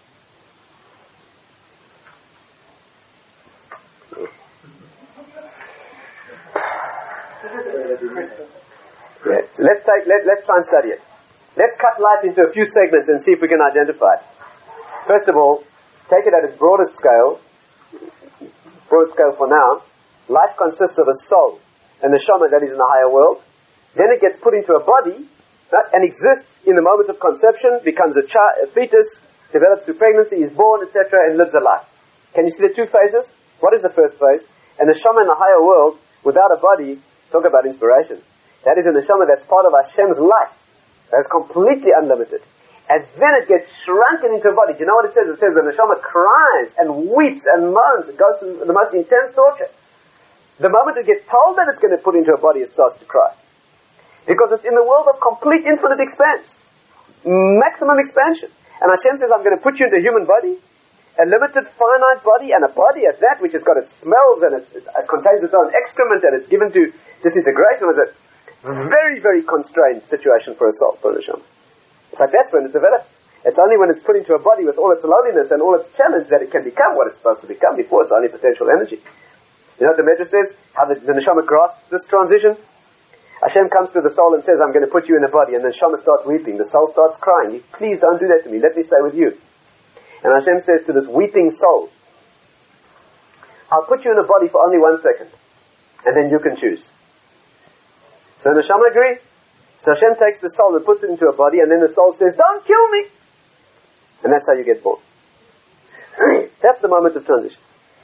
Yeah. So let's try and study it. Let's cut life into a few segments and see if we can identify it. First of all, take it at its broad scale for now. Life consists of a soul and the neshama that is in the higher world. Then it gets put into a body, right, and exists in the moment of conception, becomes a fetus, develops through pregnancy, is born, etc., and lives a life. Can you see the 2 phases? What is the first phase? And the neshama in the higher world, without a body, talk about inspiration. That is a neshama that's part of Hashem's light. That's completely unlimited. And then it gets shrunken into a body. Do you know what it says? It says the neshama cries and weeps and moans. It goes through the most intense torture. The moment it gets told that it's going to put into a body, it starts to cry. Because it's in the world of complete infinite expanse. Maximum expansion. And Hashem says, I'm going to put you into a human body, a limited, finite body, and a body at that which has got its smells and it contains its own excrement and it's given to disintegration. It was a very, very constrained situation for a soul, for a neshama. But that's when it develops. It's only when it's put into a body with all its lowliness and all its challenge that it can become what it's supposed to become. Before, it's only potential energy. You know what the Medrash says? How the neshama grasps this transition? Hashem comes to the soul and says, I'm going to put you in a body, and the neshama starts weeping. The soul starts crying. Please don't do that to me. Let me stay with you. And Hashem says to this weeping soul, I'll put you in a body for only 1 second, and then you can choose. So the neshama agrees. So Hashem takes the soul and puts it into a body, and then the soul says, don't kill me! And that's how you get born. That's the moment of transition.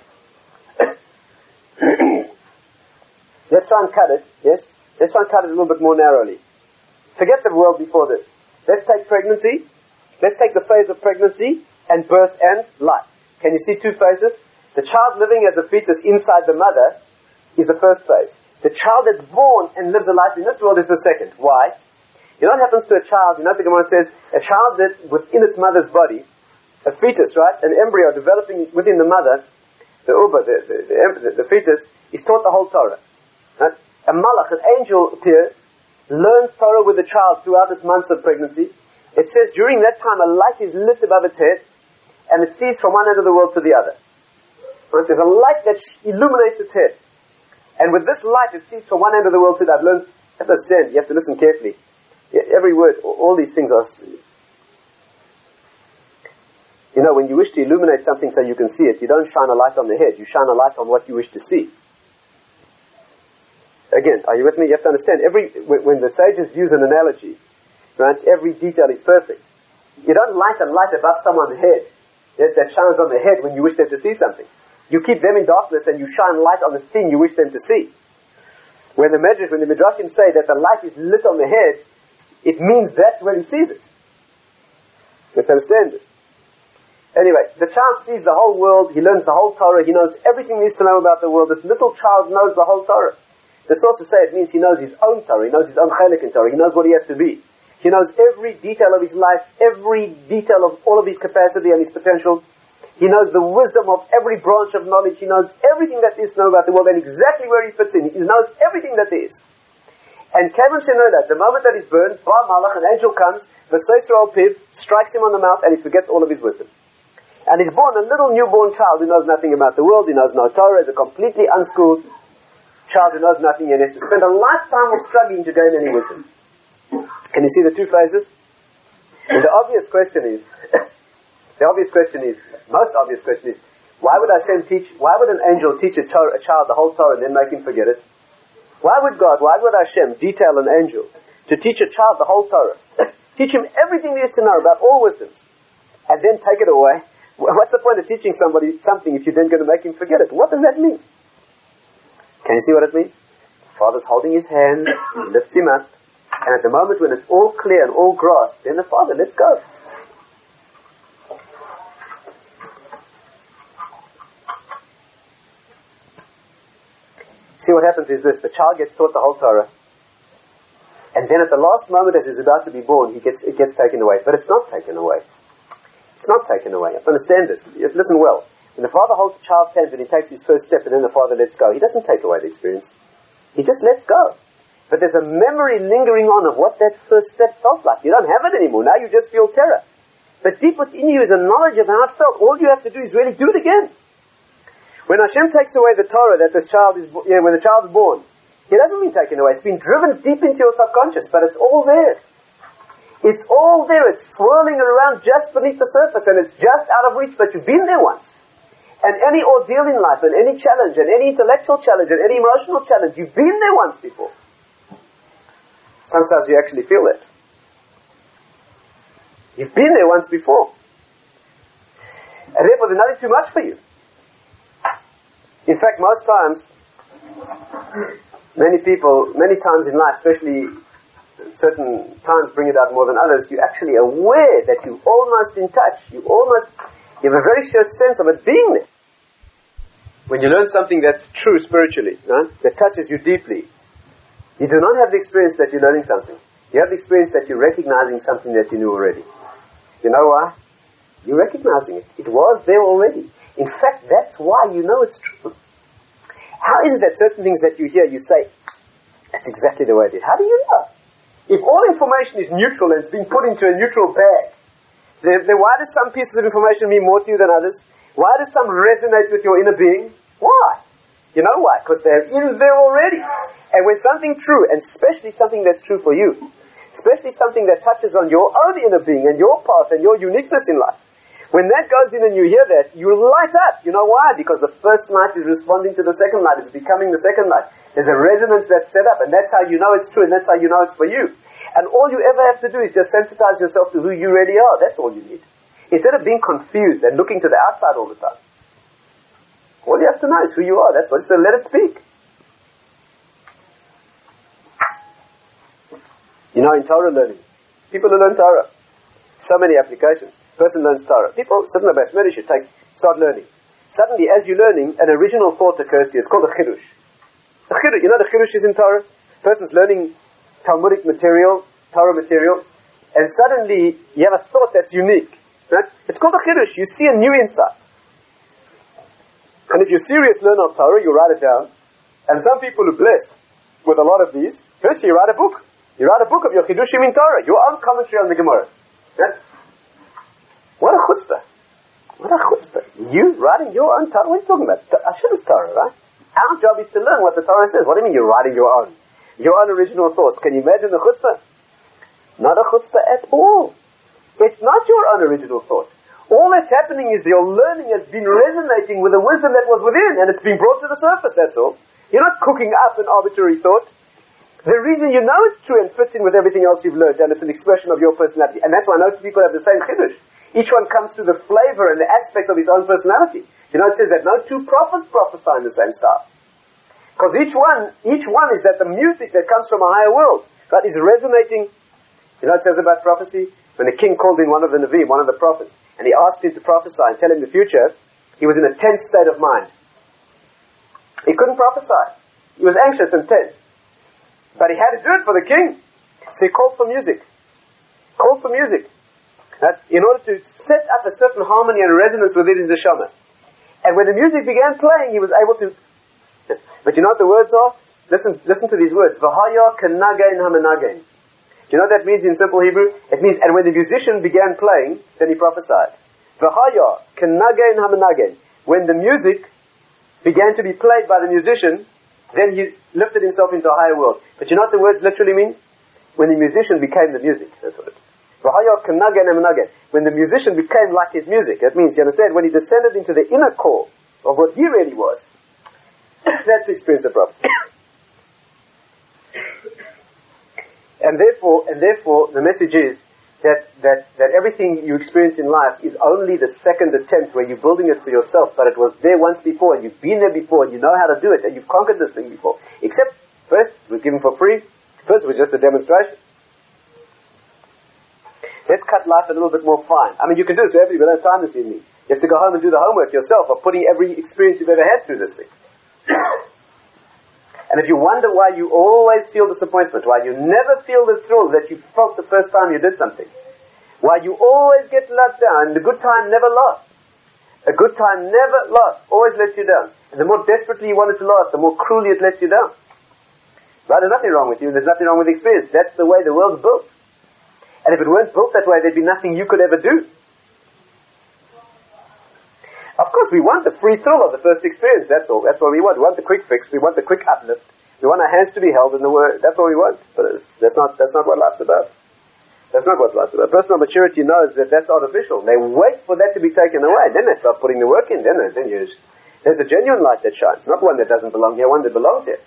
Let's try and cut it, yes? Let's try and cut it a little bit more narrowly. Forget the world before this. Let's take pregnancy. Let's take the phase of pregnancy and birth and life. Can you see two phases? The child living as a fetus inside the mother is the first phase. The child that's born and lives a life in this world is the second. Why? You know what happens to a child? You know what the Gemara says? A child that within its mother's body, a fetus, right? An embryo developing within the mother, the uba, the fetus, is taught the whole Torah. Right? A malach, an angel appears, learns Torah with the child throughout its months of pregnancy. It says during that time a light is lit above its head, and it sees from one end of the world to the other. Right? There's a light that illuminates its head. And with this light it sees from one end of the world to the other. You have to understand, you have to listen carefully. Every word, all these things are... You know, when you wish to illuminate something so you can see it, you don't shine a light on the head, you shine a light on what you wish to see. Again, are you with me? You have to understand, when the sages use an analogy, right, every detail is perfect. You don't light a light above someone's head, yes, that shines on the head when you wish them to see something. You keep them in darkness and you shine light on the scene you wish them to see. When the Midrashim say that the light is lit on the head, it means that's where he sees it. You have to understand this. Anyway, the child sees the whole world, he learns the whole Torah, he knows everything he needs to know about the world. This little child knows the whole Torah. The sources say it means he knows his own Torah, he knows his own chelik in Torah, he knows what he has to be. He knows every detail of his life, every detail of all of his capacity and his potential. He knows the wisdom of every branch of knowledge. He knows everything that there is to know about the world and exactly where he fits in. He knows everything that there is. And Kevin should know that the moment that he's burned, Ba Malach, an angel comes, the Seisra Piv strikes him on the mouth and he forgets all of his wisdom. And he's born a little newborn child who knows nothing about the world, he knows no Torah, is a completely unschooled child who knows nothing and has to spend a lifetime of struggling to gain any wisdom. Can you see the two phases? And the most obvious question is, why would an angel teach a child the whole Torah and then make him forget it? Why would Hashem detail an angel to teach a child the whole Torah? Teach him everything there is to know about all wisdoms, and then take it away? What's the point of teaching somebody something if you're then going to make him forget it? What does that mean? Can you see what it means? The Father's holding his hand, he lifts him up, and at the moment when it's all clear and all grasped, then the Father lets go. See, what happens is this: the child gets taught the whole Torah, and then at the last moment as he's about to be born, it gets taken away. But it's not taken away. It's not taken away. You have to understand this. Listen well. When the father holds the child's hands and he takes his first step and then the father lets go, he doesn't take away the experience. He just lets go. But there's a memory lingering on of what that first step felt like. You don't have it anymore. Now you just feel terror. But deep within you is a knowledge of how it felt. All you have to do is really do it again. When Hashem takes away the Torah that this child is, when the child is born, it hasn't been taken away. It's been driven deep into your subconscious, but it's all there. It's all there. It's swirling around just beneath the surface, and it's just out of reach, but you've been there once. And any ordeal in life, and any challenge, and any intellectual challenge, and any emotional challenge, you've been there once before. Sometimes you actually feel it. You've been there once before. And therefore there's nothing too much for you. In fact, most times, many times in life, especially certain times bring it out more than others, you're actually aware that you're almost in touch. You have a very sure sense of it being there. When you learn something that's true spiritually, that touches you deeply, you do not have the experience that you're learning something. You have the experience that you're recognizing something that you knew already. You know why? You're recognizing it. It was there already. In fact, that's why you know it's true. How is it that certain things that you hear, you say, that's exactly the way it is? How do you know? If all information is neutral and it's being put into a neutral bag, then why does some pieces of information mean more to you than others? Why does some resonate with your inner being? Why? You know why? Because they're in there already. And when something true, and especially something that's true for you, especially something that touches on your own inner being and your path and your uniqueness in life, when that goes in and you hear that, you light up. You know why? Because the first light is responding to the second light. It's becoming the second light. There's a resonance that's set up, and that's how you know it's true, and that's how you know it's for you. And all you ever have to do is just sensitize yourself to who you really are. That's all you need. Instead of being confused and looking to the outside all the time. All you have to know is who you are. That's what. So let it speak. You know, in Torah learning, people who learn Torah, so many applications. Person learns Torah. People sit in the best should start learning. Suddenly, as you're learning, an original thought occurs to you. It's called a chidush. A chidush. You know the chidush is in Torah? Person's learning Talmudic material, Torah material, and suddenly you have a thought that's unique. Right? It's called a chidush. You see a new insight. And if you're a serious learner of Torah, you write it down. And some people are blessed with a lot of these. First, you write a book. You write a book of your chidushim in Torah, your own commentary on the Gemara. Right? What a chutzpah. What a chutzpah. You writing your own Torah? What are you talking about? Hashem's Torah, right? Our job is to learn what the Torah says. What do you mean you're writing your own? Your own original thoughts. Can you imagine the chutzpah? Not a chutzpah at all. It's not your own original thought. All that's happening is your learning has been resonating with the wisdom that was within, and it's been brought to the surface, that's all. You're not cooking up an arbitrary thought. The reason you know it's true and fits in with everything else you've learned, and it's an expression of your personality. And that's why most people have the same chidush. Each one comes through the flavor and the aspect of his own personality. You know, it says that no two prophets prophesy in the same style. Because each one is that the music that comes from a higher world, that is resonating. You know, it says about prophecy, when the king called in one of the Nevi'im, one of the prophets, and he asked him to prophesy and tell him the future, he was in a tense state of mind. He couldn't prophesy. He was anxious and tense. But he had to do it for the king. So he called for music. In order to set up a certain harmony and resonance within his neshama. And when the music began playing, he was able to... But you know what the words are? Listen to these words. V'haya kenagain hamenagain. Do you know what that means in simple Hebrew? It means, and when the musician began playing, then he prophesied. V'haya kenagain hamenagain. When the music began to be played by the musician, then he lifted himself into a higher world. But you know what the words literally mean? When the musician became the music. That's what it is. When the musician became like his music. That means, you understand, when he descended into the inner core of what he really was. That's the experience of prophecy. And therefore, the message is that everything you experience in life is only the second attempt where you're building it for yourself, but it was there once before, and you've been there before, and you know how to do it, and you've conquered this thing before. Except, first, it was given for free. First, it was just a demonstration. Let's cut life a little bit more fine. I mean, you can do this every bit of time this evening. You have to go home and do the homework yourself of putting every experience you've ever had through this thing. And if you wonder why you always feel disappointment, why you never feel the thrill that you felt the first time you did something, why you always get let down, the good time never lasts. A good time never lasts, always lets you down. And the more desperately you want it to last, the more cruelly it lets you down. Right? There's nothing wrong with you, there's nothing wrong with the experience. That's the way the world's built. And if it weren't built that way, there'd be nothing you could ever do. Of course, we want the free thrill of the first experience, that's all. That's what we want. We want the quick fix, we want the quick uplift. We want our hands to be held in the word. That's all we want. But that's not what life's about. That's not what life's about. Personal maturity knows that that's artificial. They wait for that to be taken away. Then they start putting the work in. Then there's a genuine light that shines. Not one that doesn't belong here, one that belongs here.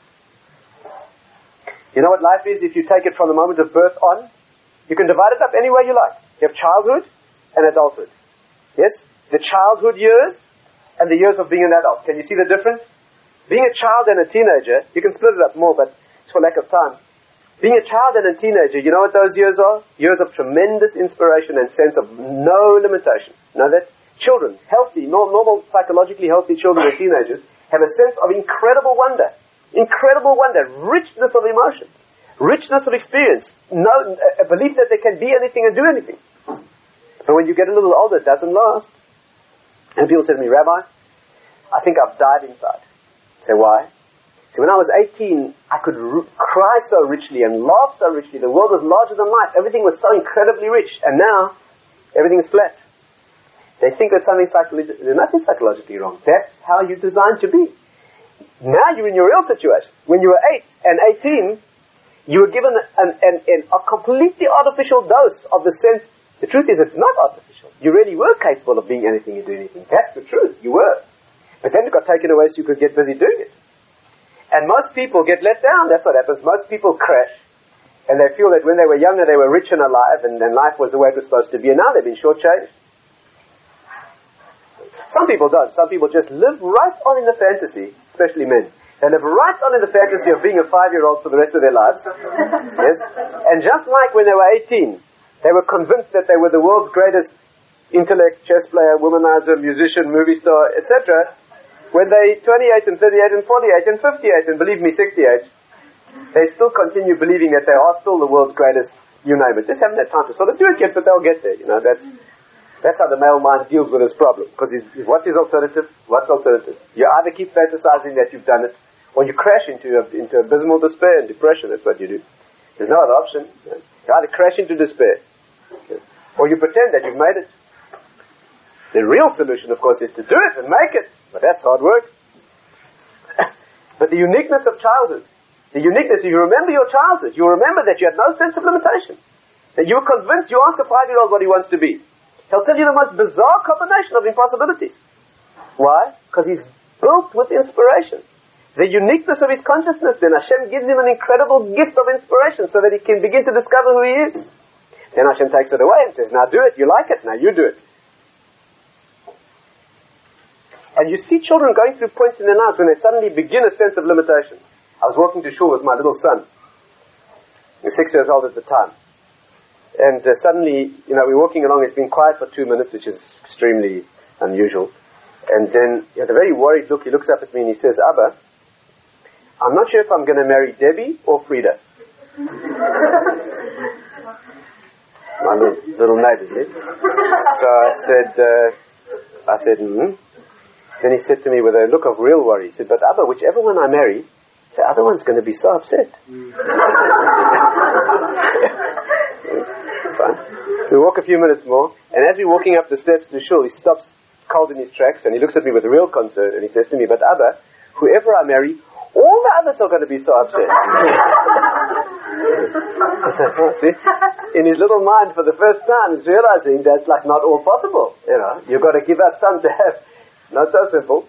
You know what life is if you take it from the moment of birth on? You can divide it up any way you like. You have childhood and adulthood. Yes? The childhood years and the years of being an adult. Can you see the difference? Being a child and a teenager, you can split it up more, but it's for lack of time. Being a child and a teenager, you know what those years are? Years of tremendous inspiration and sense of no limitation. Know that? Children, healthy, normal, psychologically healthy children or teenagers have a sense of incredible wonder, richness of emotion, richness of experience, a belief that they can be anything and do anything. But when you get a little older, it doesn't last. And people say to me, Rabbi, I think I've died inside. I say, why? See, when I was 18, I could cry so richly and laugh so richly. The world was larger than life. Everything was so incredibly rich. And now, everything's flat. They think there's something there's nothing psychologically wrong. That's how you're designed to be. Now you're in your real situation. When you were 8 and 18, you were given a completely artificial dose of the sense. The truth is, it's not artificial. You really were capable of being anything and doing anything. That's the truth. You were. But then it got taken away so you could get busy doing it. And most people get let down. That's what happens. Most people crash. And they feel that when they were younger, they were rich and alive, and life was the way it was supposed to be. And now they've been shortchanged. Some people don't. Some people just live right on in the fantasy, especially men. They live right on in the fantasy of being a 5-year-old for the rest of their lives. Yes? And just like when they were 18, they were convinced that they were the world's greatest intellect, chess player, womanizer, musician, movie star, etc. When they 28 and 38 and 48 and 58 and believe me, 68, they still continue believing that they are still the world's greatest, you name it. Just haven't had time to sort of do it yet, but they'll get there. You know, that's how the male mind deals with this problem. Because what's his alternative? What's alternative? You either keep fantasizing that you've done it, or you crash into abysmal despair and depression. That's what you do. There's no other option. You either crash into despair, or you pretend that you've made it. The real solution, of course, is to do it and make it. But that's hard work. But the uniqueness of childhood, if you remember your childhood, you remember that you had no sense of limitation. That you were convinced, you ask a 5-year-old what he wants to be. He'll tell you the most bizarre combination of impossibilities. Why? Because he's built with inspiration. The uniqueness of his consciousness, then Hashem gives him an incredible gift of inspiration so that he can begin to discover who he is. Then Hashem takes it away and says, now do it, you like it, now you do it. And you see children going through points in their lives when they suddenly begin a sense of limitation. I was walking to shul with my little son. He was 6 years old at the time. And suddenly, we're walking along, it's been quiet for 2 minutes, which is extremely unusual. And then, with a very worried look, he looks up at me and he says, Abba, I'm not sure if I'm going to marry Debbie or Frida. My little neighbor said. So I said, Then he said to me with a look of real worry, he said, but Abba, whichever one I marry, the other one's going to be so upset. Fine. We walk a few minutes more, and as we're walking up the steps to shul, he stops cold in his tracks, and he looks at me with real concern, and he says to me, but Abba, whoever I marry, all the others are going to be so upset. I said, see? In his little mind, for the first time, he's realizing that's like not all possible. You've got to give up some to have. Not so simple.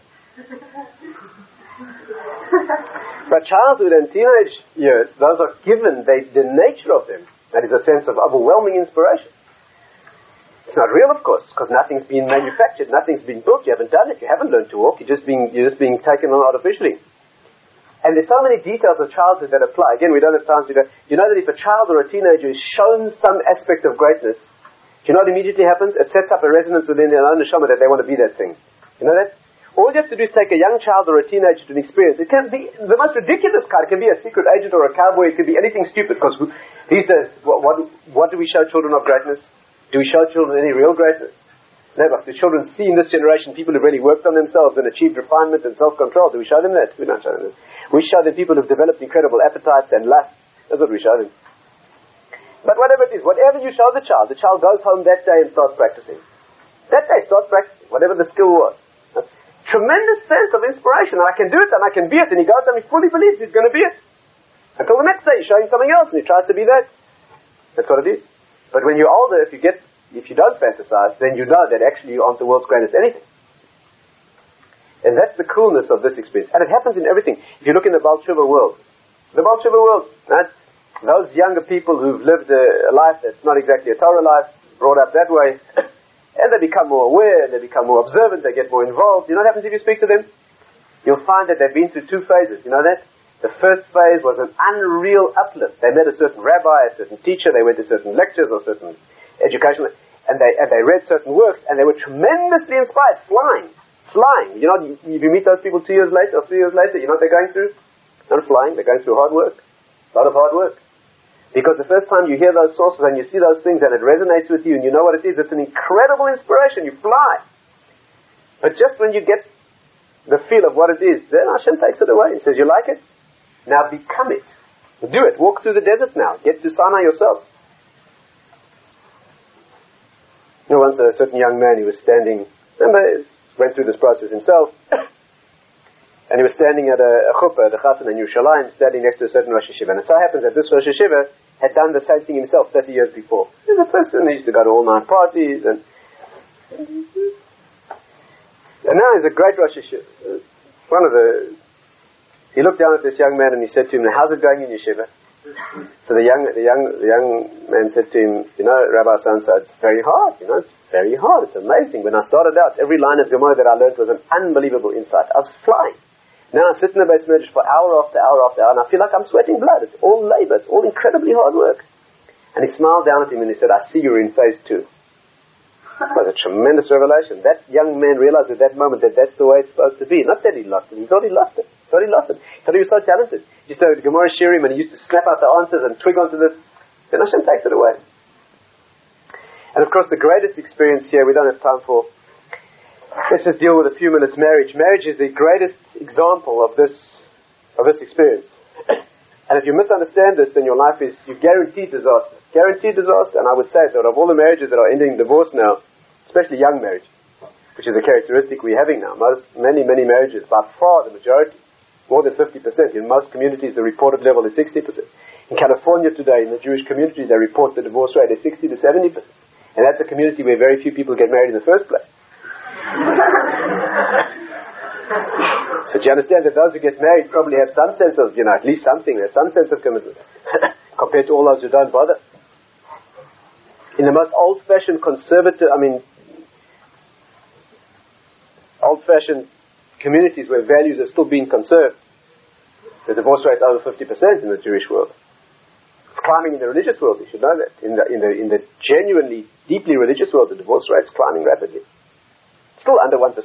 But childhood and teenage years, those are given, the nature of them. That is a sense of overwhelming inspiration. It's not real, of course, because nothing's been manufactured, nothing's been built, you haven't done it, you haven't learned to walk, you're just being taken on artificially. And there's so many details of childhood that apply. Again, we don't have time to go. You know that if a child or a teenager is shown some aspect of greatness, do you know what immediately happens? It sets up a resonance within their own neshama that they want to be that thing. You know that? All you have to do is take a young child or a teenager to an experience. It can be the most ridiculous kind. It can be a secret agent or a cowboy. It could be anything stupid. Because these days, what do we show children of greatness? Do we show children any real greatness? Never. Do children see in this generation people who've really worked on themselves and achieved refinement and self-control? Do we show them that? We don't show them that. We show them people who've developed incredible appetites and lusts. That's what we show them. But whatever it is, whatever you show the child goes home that day and starts practicing. That day starts practicing, whatever the skill was. Tremendous sense of inspiration, and I can do it and I can be it, and he goes and he fully believes he's going to be it. Until the next day he's showing something else and he tries to be that. That's what it is. But when you're older, if you don't fantasize, then you know that actually you aren't the world's greatest anything. And that's the coolness of this experience. And it happens in everything. If you look in the Baal Tshuva world, right? Those younger people who've lived a life that's not exactly a Torah life, brought up that way, and they become more aware, they become more observant, they get more involved. You know what happens if you speak to them? You'll find that they've been through 2 phases. You know that? The first phase was an unreal uplift. They met a certain rabbi, a certain teacher, they went to certain lectures or certain educational, and they read certain works, and they were tremendously inspired, flying. You know, if you meet those people 2 years later or 3 years later, you know what they're going through? Not flying, they're going through hard work. A lot of hard work. Because the first time you hear those sources and you see those things and it resonates with you and you know what it is, it's an incredible inspiration. You fly. But just when you get the feel of what it is, then Hashem takes it away. He says, you like it? Now become it. Do it. Walk through the desert now. Get to Sinai yourself. You know, once a certain young man, he was standing, remember, went through this process himself, and he was standing at a chuppah, the chassan in Yerushalayim, standing next to a certain Rosh Hashiva. And it so happens that this Rosh Hashiva had done the same thing himself 30 years before. He was a person who used to go to all-night parties, and now he's a great Rosh Hashiva. He looked down at this young man and he said to him, how's it going in yeshiva? So the young man said to him, you know, Rabbi Sansa, it's very hard, it's very hard, it's amazing. When I started out, every line of Gemara that I learned was an unbelievable insight. I was flying. Now I sit in the base medrash for hour after hour after hour, and I feel like I'm sweating blood. It's all labor, it's all incredibly hard work. And he smiled down at him and he said, I see you're in phase 2. It was a tremendous revelation. That young man realized at that moment that that's the way it's supposed to be. Not that he lost it, he thought he lost it. He thought he was so talented. He used to have Gemara Shirim and he used to snap out the answers and twig onto the... Then Hashem takes it away. And of course the greatest experience here, we don't have time for... Let's just deal with a few minutes marriage. Marriage is the greatest example of this experience. And if you misunderstand this, then your life is, you guaranteed disaster. Guaranteed disaster. And I would say that of all the marriages that are ending in divorce now, especially young marriages, which is a characteristic we're having now. Many marriages, by far the majority, more than 50%. In most communities, the reported level is 60%. In California today, in the Jewish community, they report the divorce rate at 60 to 70%. And that's a community where very few people get married in the first place. So do you understand that those who get married probably have some sense of, at least something, there's some sense of commitment, compared to all those who don't bother. In the most old-fashioned conservative, old-fashioned communities where values are still being conserved, the divorce rate is over 50% in the Jewish world. It's climbing in the religious world, you should know that. In the genuinely, deeply religious world, the divorce rate is climbing rapidly. Still under 1%.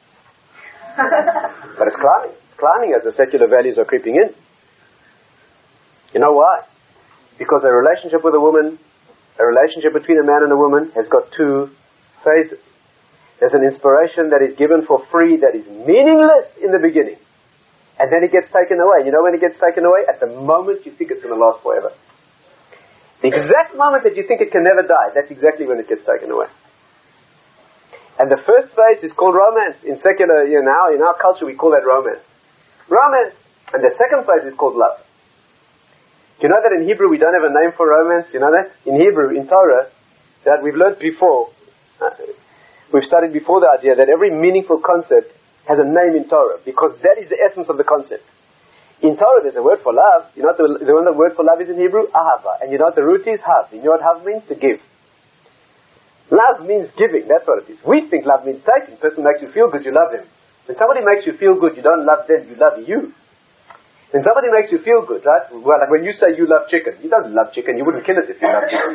But it's climbing. It's climbing as the secular values are creeping in. You know why? Because a relationship with a woman, a relationship between a man and a woman has got 2 phases. There's an inspiration that is given for free that is meaningless in the beginning. And then it gets taken away. You know when it gets taken away? At the moment you think it's going to last forever. The exact moment that you think it can never die, that's exactly when it gets taken away. And the first phase is called romance. In secular, in our culture we call that romance. Romance. And the second phase is called love. Do you know that in Hebrew we don't have a name for romance? You know that? In Hebrew, in Torah, that we've learned before, we've studied before the idea that every meaningful concept has a name in Torah, because that is the essence of the concept. In Torah there's a word for love. You know what the word for love is in Hebrew? Ahava. And you know what the root is? Hav. You know what hav means? To give. Love means giving, that's what it is. We think love means taking. The person makes you feel good, you love him. When somebody makes you feel good, you don't love them, you love you. When somebody makes you feel good, right? Well, like when you say you love chicken, you don't love chicken, you wouldn't kill it if you love chicken.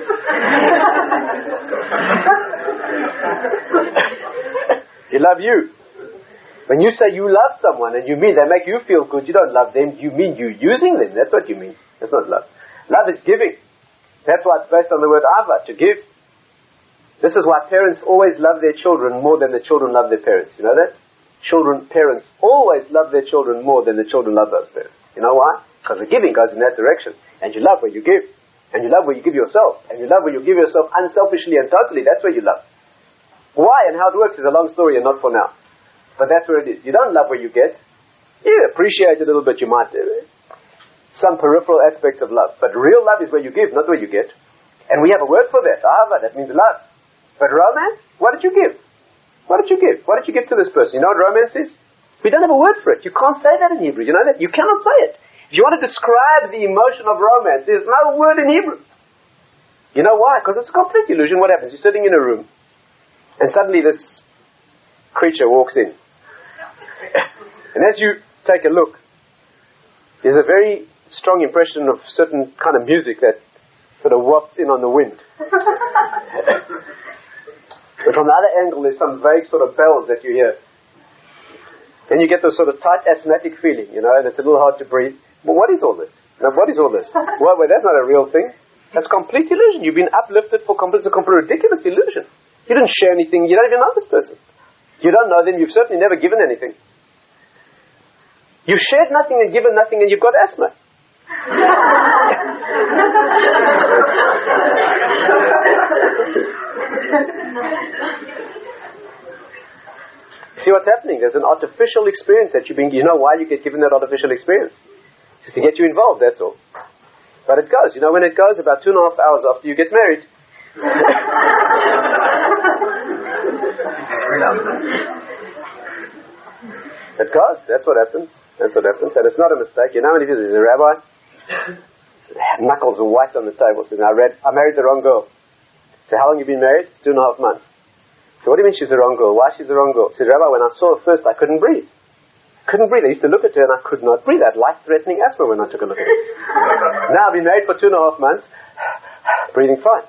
You love you. When you say you love someone and you mean they make you feel good, you don't love them, you mean you using them. That's what you mean. That's not love. Love is giving. That's why it's based on the word ava, to give. This is why parents always love their children more than the children love their parents. You know that? Parents always love their children more than the children love those parents. You know why? Because the giving goes in that direction. And you love where you give. And you love where you give yourself. And you love where you give yourself unselfishly and totally. That's where you love. Why and how it works is a long story and not for now. But that's where it is. You don't love where you get. You appreciate a little bit, you might some peripheral aspects of love. But real love is where you give, not where you get. And we have a word for that. Ahava, that means love. But romance? What did you give? What did you give? What did you give to this person? You know what romance is? We don't have a word for it. You can't say that in Hebrew. You know that? You cannot say it. If you want to describe the emotion of romance, there's no word in Hebrew. You know why? Because it's a complete illusion. What happens? You're sitting in a room, and suddenly this creature walks in. And as you take a look, there's a very strong impression of certain kind of music that sort of wafts in on the wind. But from the other angle, there's some vague sort of bells that you hear. And you get this sort of tight asthmatic feeling, and it's a little hard to breathe. But what is all this? Now what is all this? Well, that's not a real thing. That's complete illusion. You've been uplifted for it's a complete ridiculous illusion. You didn't share anything. You don't even know this person. You don't know them. You've certainly never given anything. You've shared nothing and given nothing, and you've got asthma. See what's happening? There's an artificial experience that you know why you get given that artificial experience? It's to get you involved, that's all. But it goes. You know when it goes? About 2.5 hours after you get married. It goes. That's what happens. That's what happens. And it's not a mistake. You know when there's a rabbi? Knuckles are white on the table. Says, I married the wrong girl. So how long have you been married? It's 2.5 months. So what do you mean she's the wrong girl? Why she's the wrong girl? Said, Rabbi, when I saw her first, I couldn't breathe. Couldn't breathe. I used to look at her and I could not breathe. I had life-threatening asthma when I took a look at her. Now I've been married for 2.5 months, breathing fine.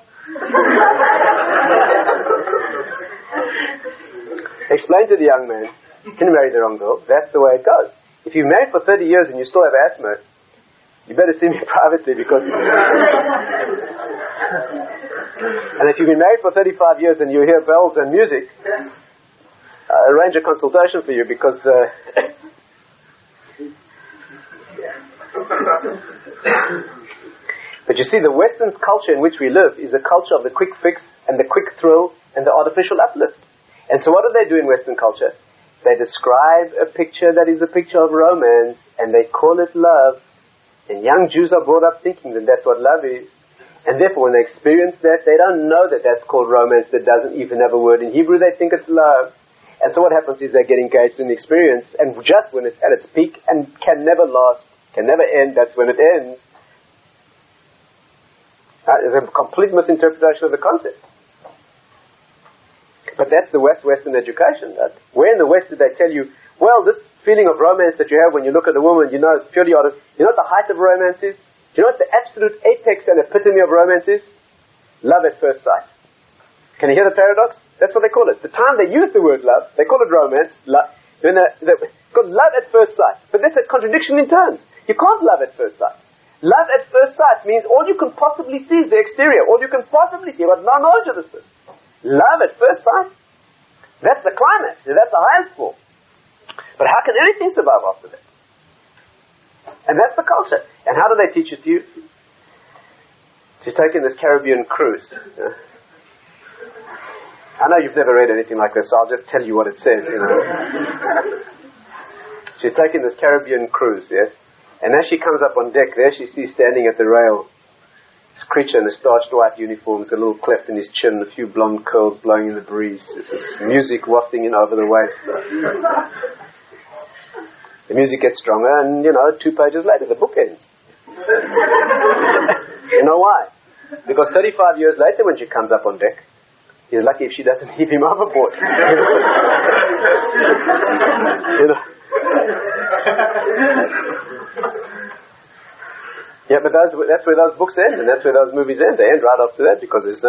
Explain to the young man, can you marry the wrong girl? That's the way it goes. If you've married for 30 years and you still have asthma, you better see me privately because... And if you've been married for 35 years and you hear bells and music, arrange a consultation for you because... But you see, the Western culture in which we live is a culture of the quick fix and the quick thrill and the artificial uplift. And so what do they do in Western culture? They describe a picture that is a picture of romance and they call it love. And young Jews are brought up thinking that that's what love is. And therefore when they experience that, they don't know that that's called romance that doesn't even have a word in Hebrew. They think it's love. And so what happens is they get engaged in the experience, and just when it's at its peak and can never last, can never end, that's when it ends. It's a complete misinterpretation of the concept. But that's the Western education. Where in the West did they tell you, well, this feeling of romance that you have when you look at a woman, you know it's purely out of... You know what the height of romance is? You know what the absolute apex and epitome of romance is? Love at first sight. Can you hear the paradox? That's what they call it. The time they use the word love, they call it romance. It's called love at first sight. But that's a contradiction in terms. You can't love at first sight. Love at first sight means all you can possibly see is the exterior. All you can possibly see, but no knowledge of this person. Love at first sight, that's the climax. That's the highest form. But how can anything survive after that? And that's the culture. And how do they teach it to you? She's taking this Caribbean cruise. I know you've never read anything like this, so I'll just tell you what it says. She's taking this Caribbean cruise, yes? And as she comes up on deck, there she sees standing at the rail this creature in a starched white uniform with a little cleft in his chin, a few blonde curls blowing in the breeze. There's this music wafting in over the waves. The music gets stronger, and 2 pages later the book ends. You know why? Because 35 years later when she comes up on deck, he's lucky if she doesn't heave him overboard. Yeah, but that's where those books end, and that's where those movies end. They end right after that because there's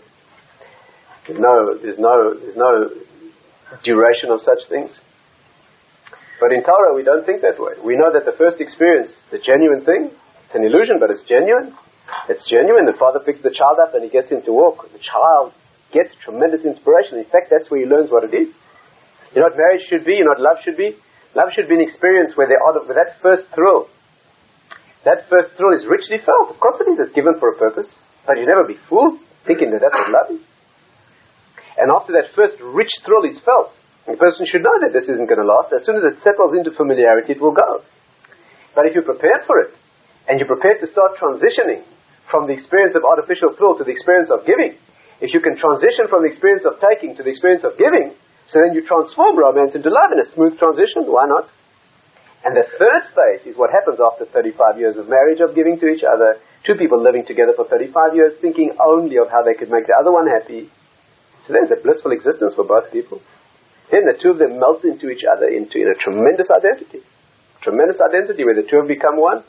no duration of such things. But in Torah, we don't think that way. We know that the first experience, the genuine thing, it's an illusion, but it's genuine. It's genuine. The father picks the child up and he gets him to walk. The child gets tremendous inspiration. In fact, that's where he learns what it is. You know what marriage should be? You know what love should be? Love should be an experience where with that first thrill. That first thrill is richly felt. Of course it is. It's given for a purpose. But you never be fooled thinking that that's what love is. And after that first rich thrill is felt, the person should know that this isn't going to last. As soon as it settles into familiarity, it will go. But if you're prepared for it, and you're prepared to start transitioning from the experience of artificial thrill to the experience of giving, if you can transition from the experience of taking to the experience of giving, so then you transform romance into love in a smooth transition, why not? And the third phase is what happens after 35 years of marriage, of giving to each other, 2 people living together for 35 years, thinking only of how they could make the other one happy. So there's a blissful existence for both people. Then the 2 of them melt into each other in a tremendous identity. Tremendous identity where the 2 have become one.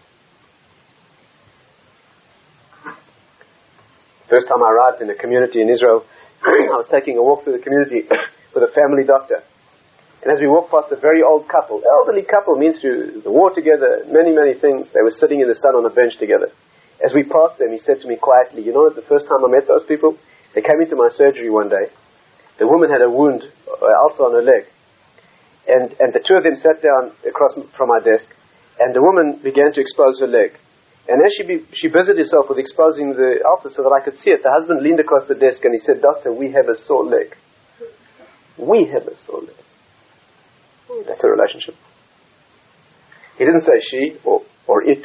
First time I arrived in a community in Israel, I was taking a walk through the community with a family doctor. And as we walked past a very old couple, elderly couple, been through the war together, many, many things. They were sitting in the sun on a bench together. As we passed them, he said to me quietly, you know, the first time I met those people, they came into my surgery one day. The woman had a wound, ulcer on her leg. And the two of them sat down across from my desk, and the woman began to expose her leg. And as she busied herself with exposing the ulcer so that I could see it, the husband leaned across the desk and he said, Doctor, we have a sore leg. We have a sore leg. That's a relationship. He didn't say she or it.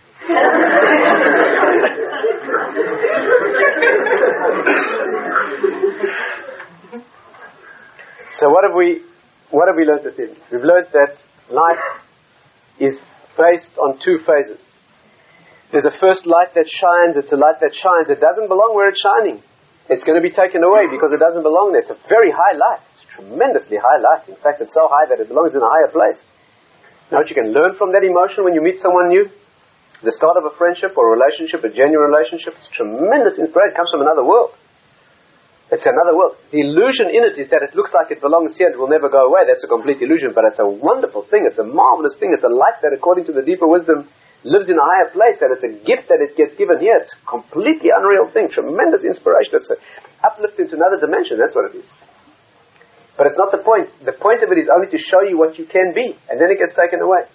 So what have we learned this evening? We've learned that life is based on two phases. There's a first light that shines. It's a light that shines. It doesn't belong where it's shining. It's going to be taken away because it doesn't belong there. It's a very high light. It's a tremendously high light. In fact, it's so high that it belongs in a higher place. Now what you can learn from that emotion when you meet someone new, the start of a friendship or a relationship, a genuine relationship, it's tremendous inspiration. It comes from another world. It's another world. The illusion in it is that it looks like it belongs here and it will never go away. That's a complete illusion, but it's a wonderful thing. It's a marvelous thing. It's a light that, according to the deeper wisdom, lives in a higher place, and it's a gift that it gets given here. It's a completely unreal thing. Tremendous inspiration. It's an uplift into another dimension. That's what it is. But it's not the point. The point of it is only to show you what you can be, and then it gets taken away.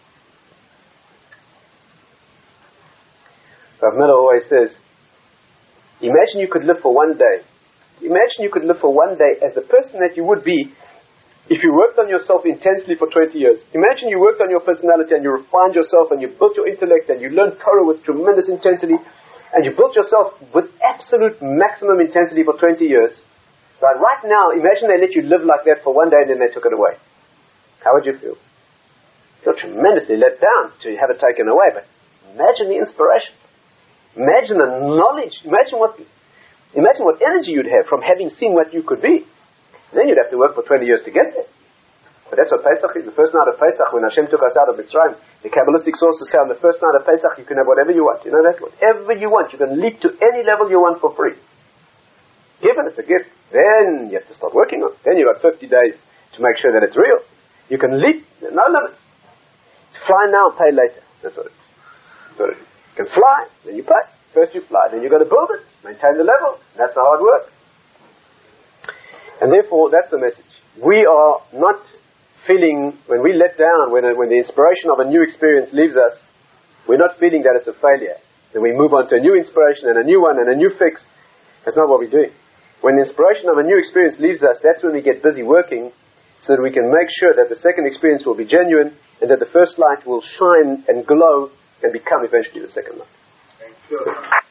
Rav Miller always says, imagine you could live for one day. Imagine you could live for one day as the person that you would be if you worked on yourself intensely for 20 years. Imagine you worked on your personality and you refined yourself and you built your intellect and you learned Torah with tremendous intensity and you built yourself with absolute maximum intensity for 20 years. Right now, imagine they let you live like that for one day and then they took it away. How would you feel? You're tremendously let down to have it taken away, but imagine the inspiration. Imagine the knowledge. Imagine what energy you'd have from having seen what you could be. Then you'd have to work for 20 years to get there. But that's what Pesach is. The first night of Pesach, when Hashem took us out of Mitzrayim, the Kabbalistic sources say on the first night of Pesach, you can have whatever you want. You know that? Whatever you want. You can leap to any level you want for free. Given, it's a gift. Then you have to start working on it. Then you've got 50 days to make sure that it's real. You can leap, no limits. Fly now, pay later. That's what it is. You can fly, then you pay. First you fly, then you've got to build it, maintain the level. That's the hard work. And therefore, that's the message. We are not feeling, when we let down, when the inspiration of a new experience leaves us, we're not feeling that it's a failure. Then we move on to a new inspiration and a new one and a new fix. That's not what we're doing. When the inspiration of a new experience leaves us, that's when we get busy working so that we can make sure that the second experience will be genuine and that the first light will shine and glow and become eventually the second light.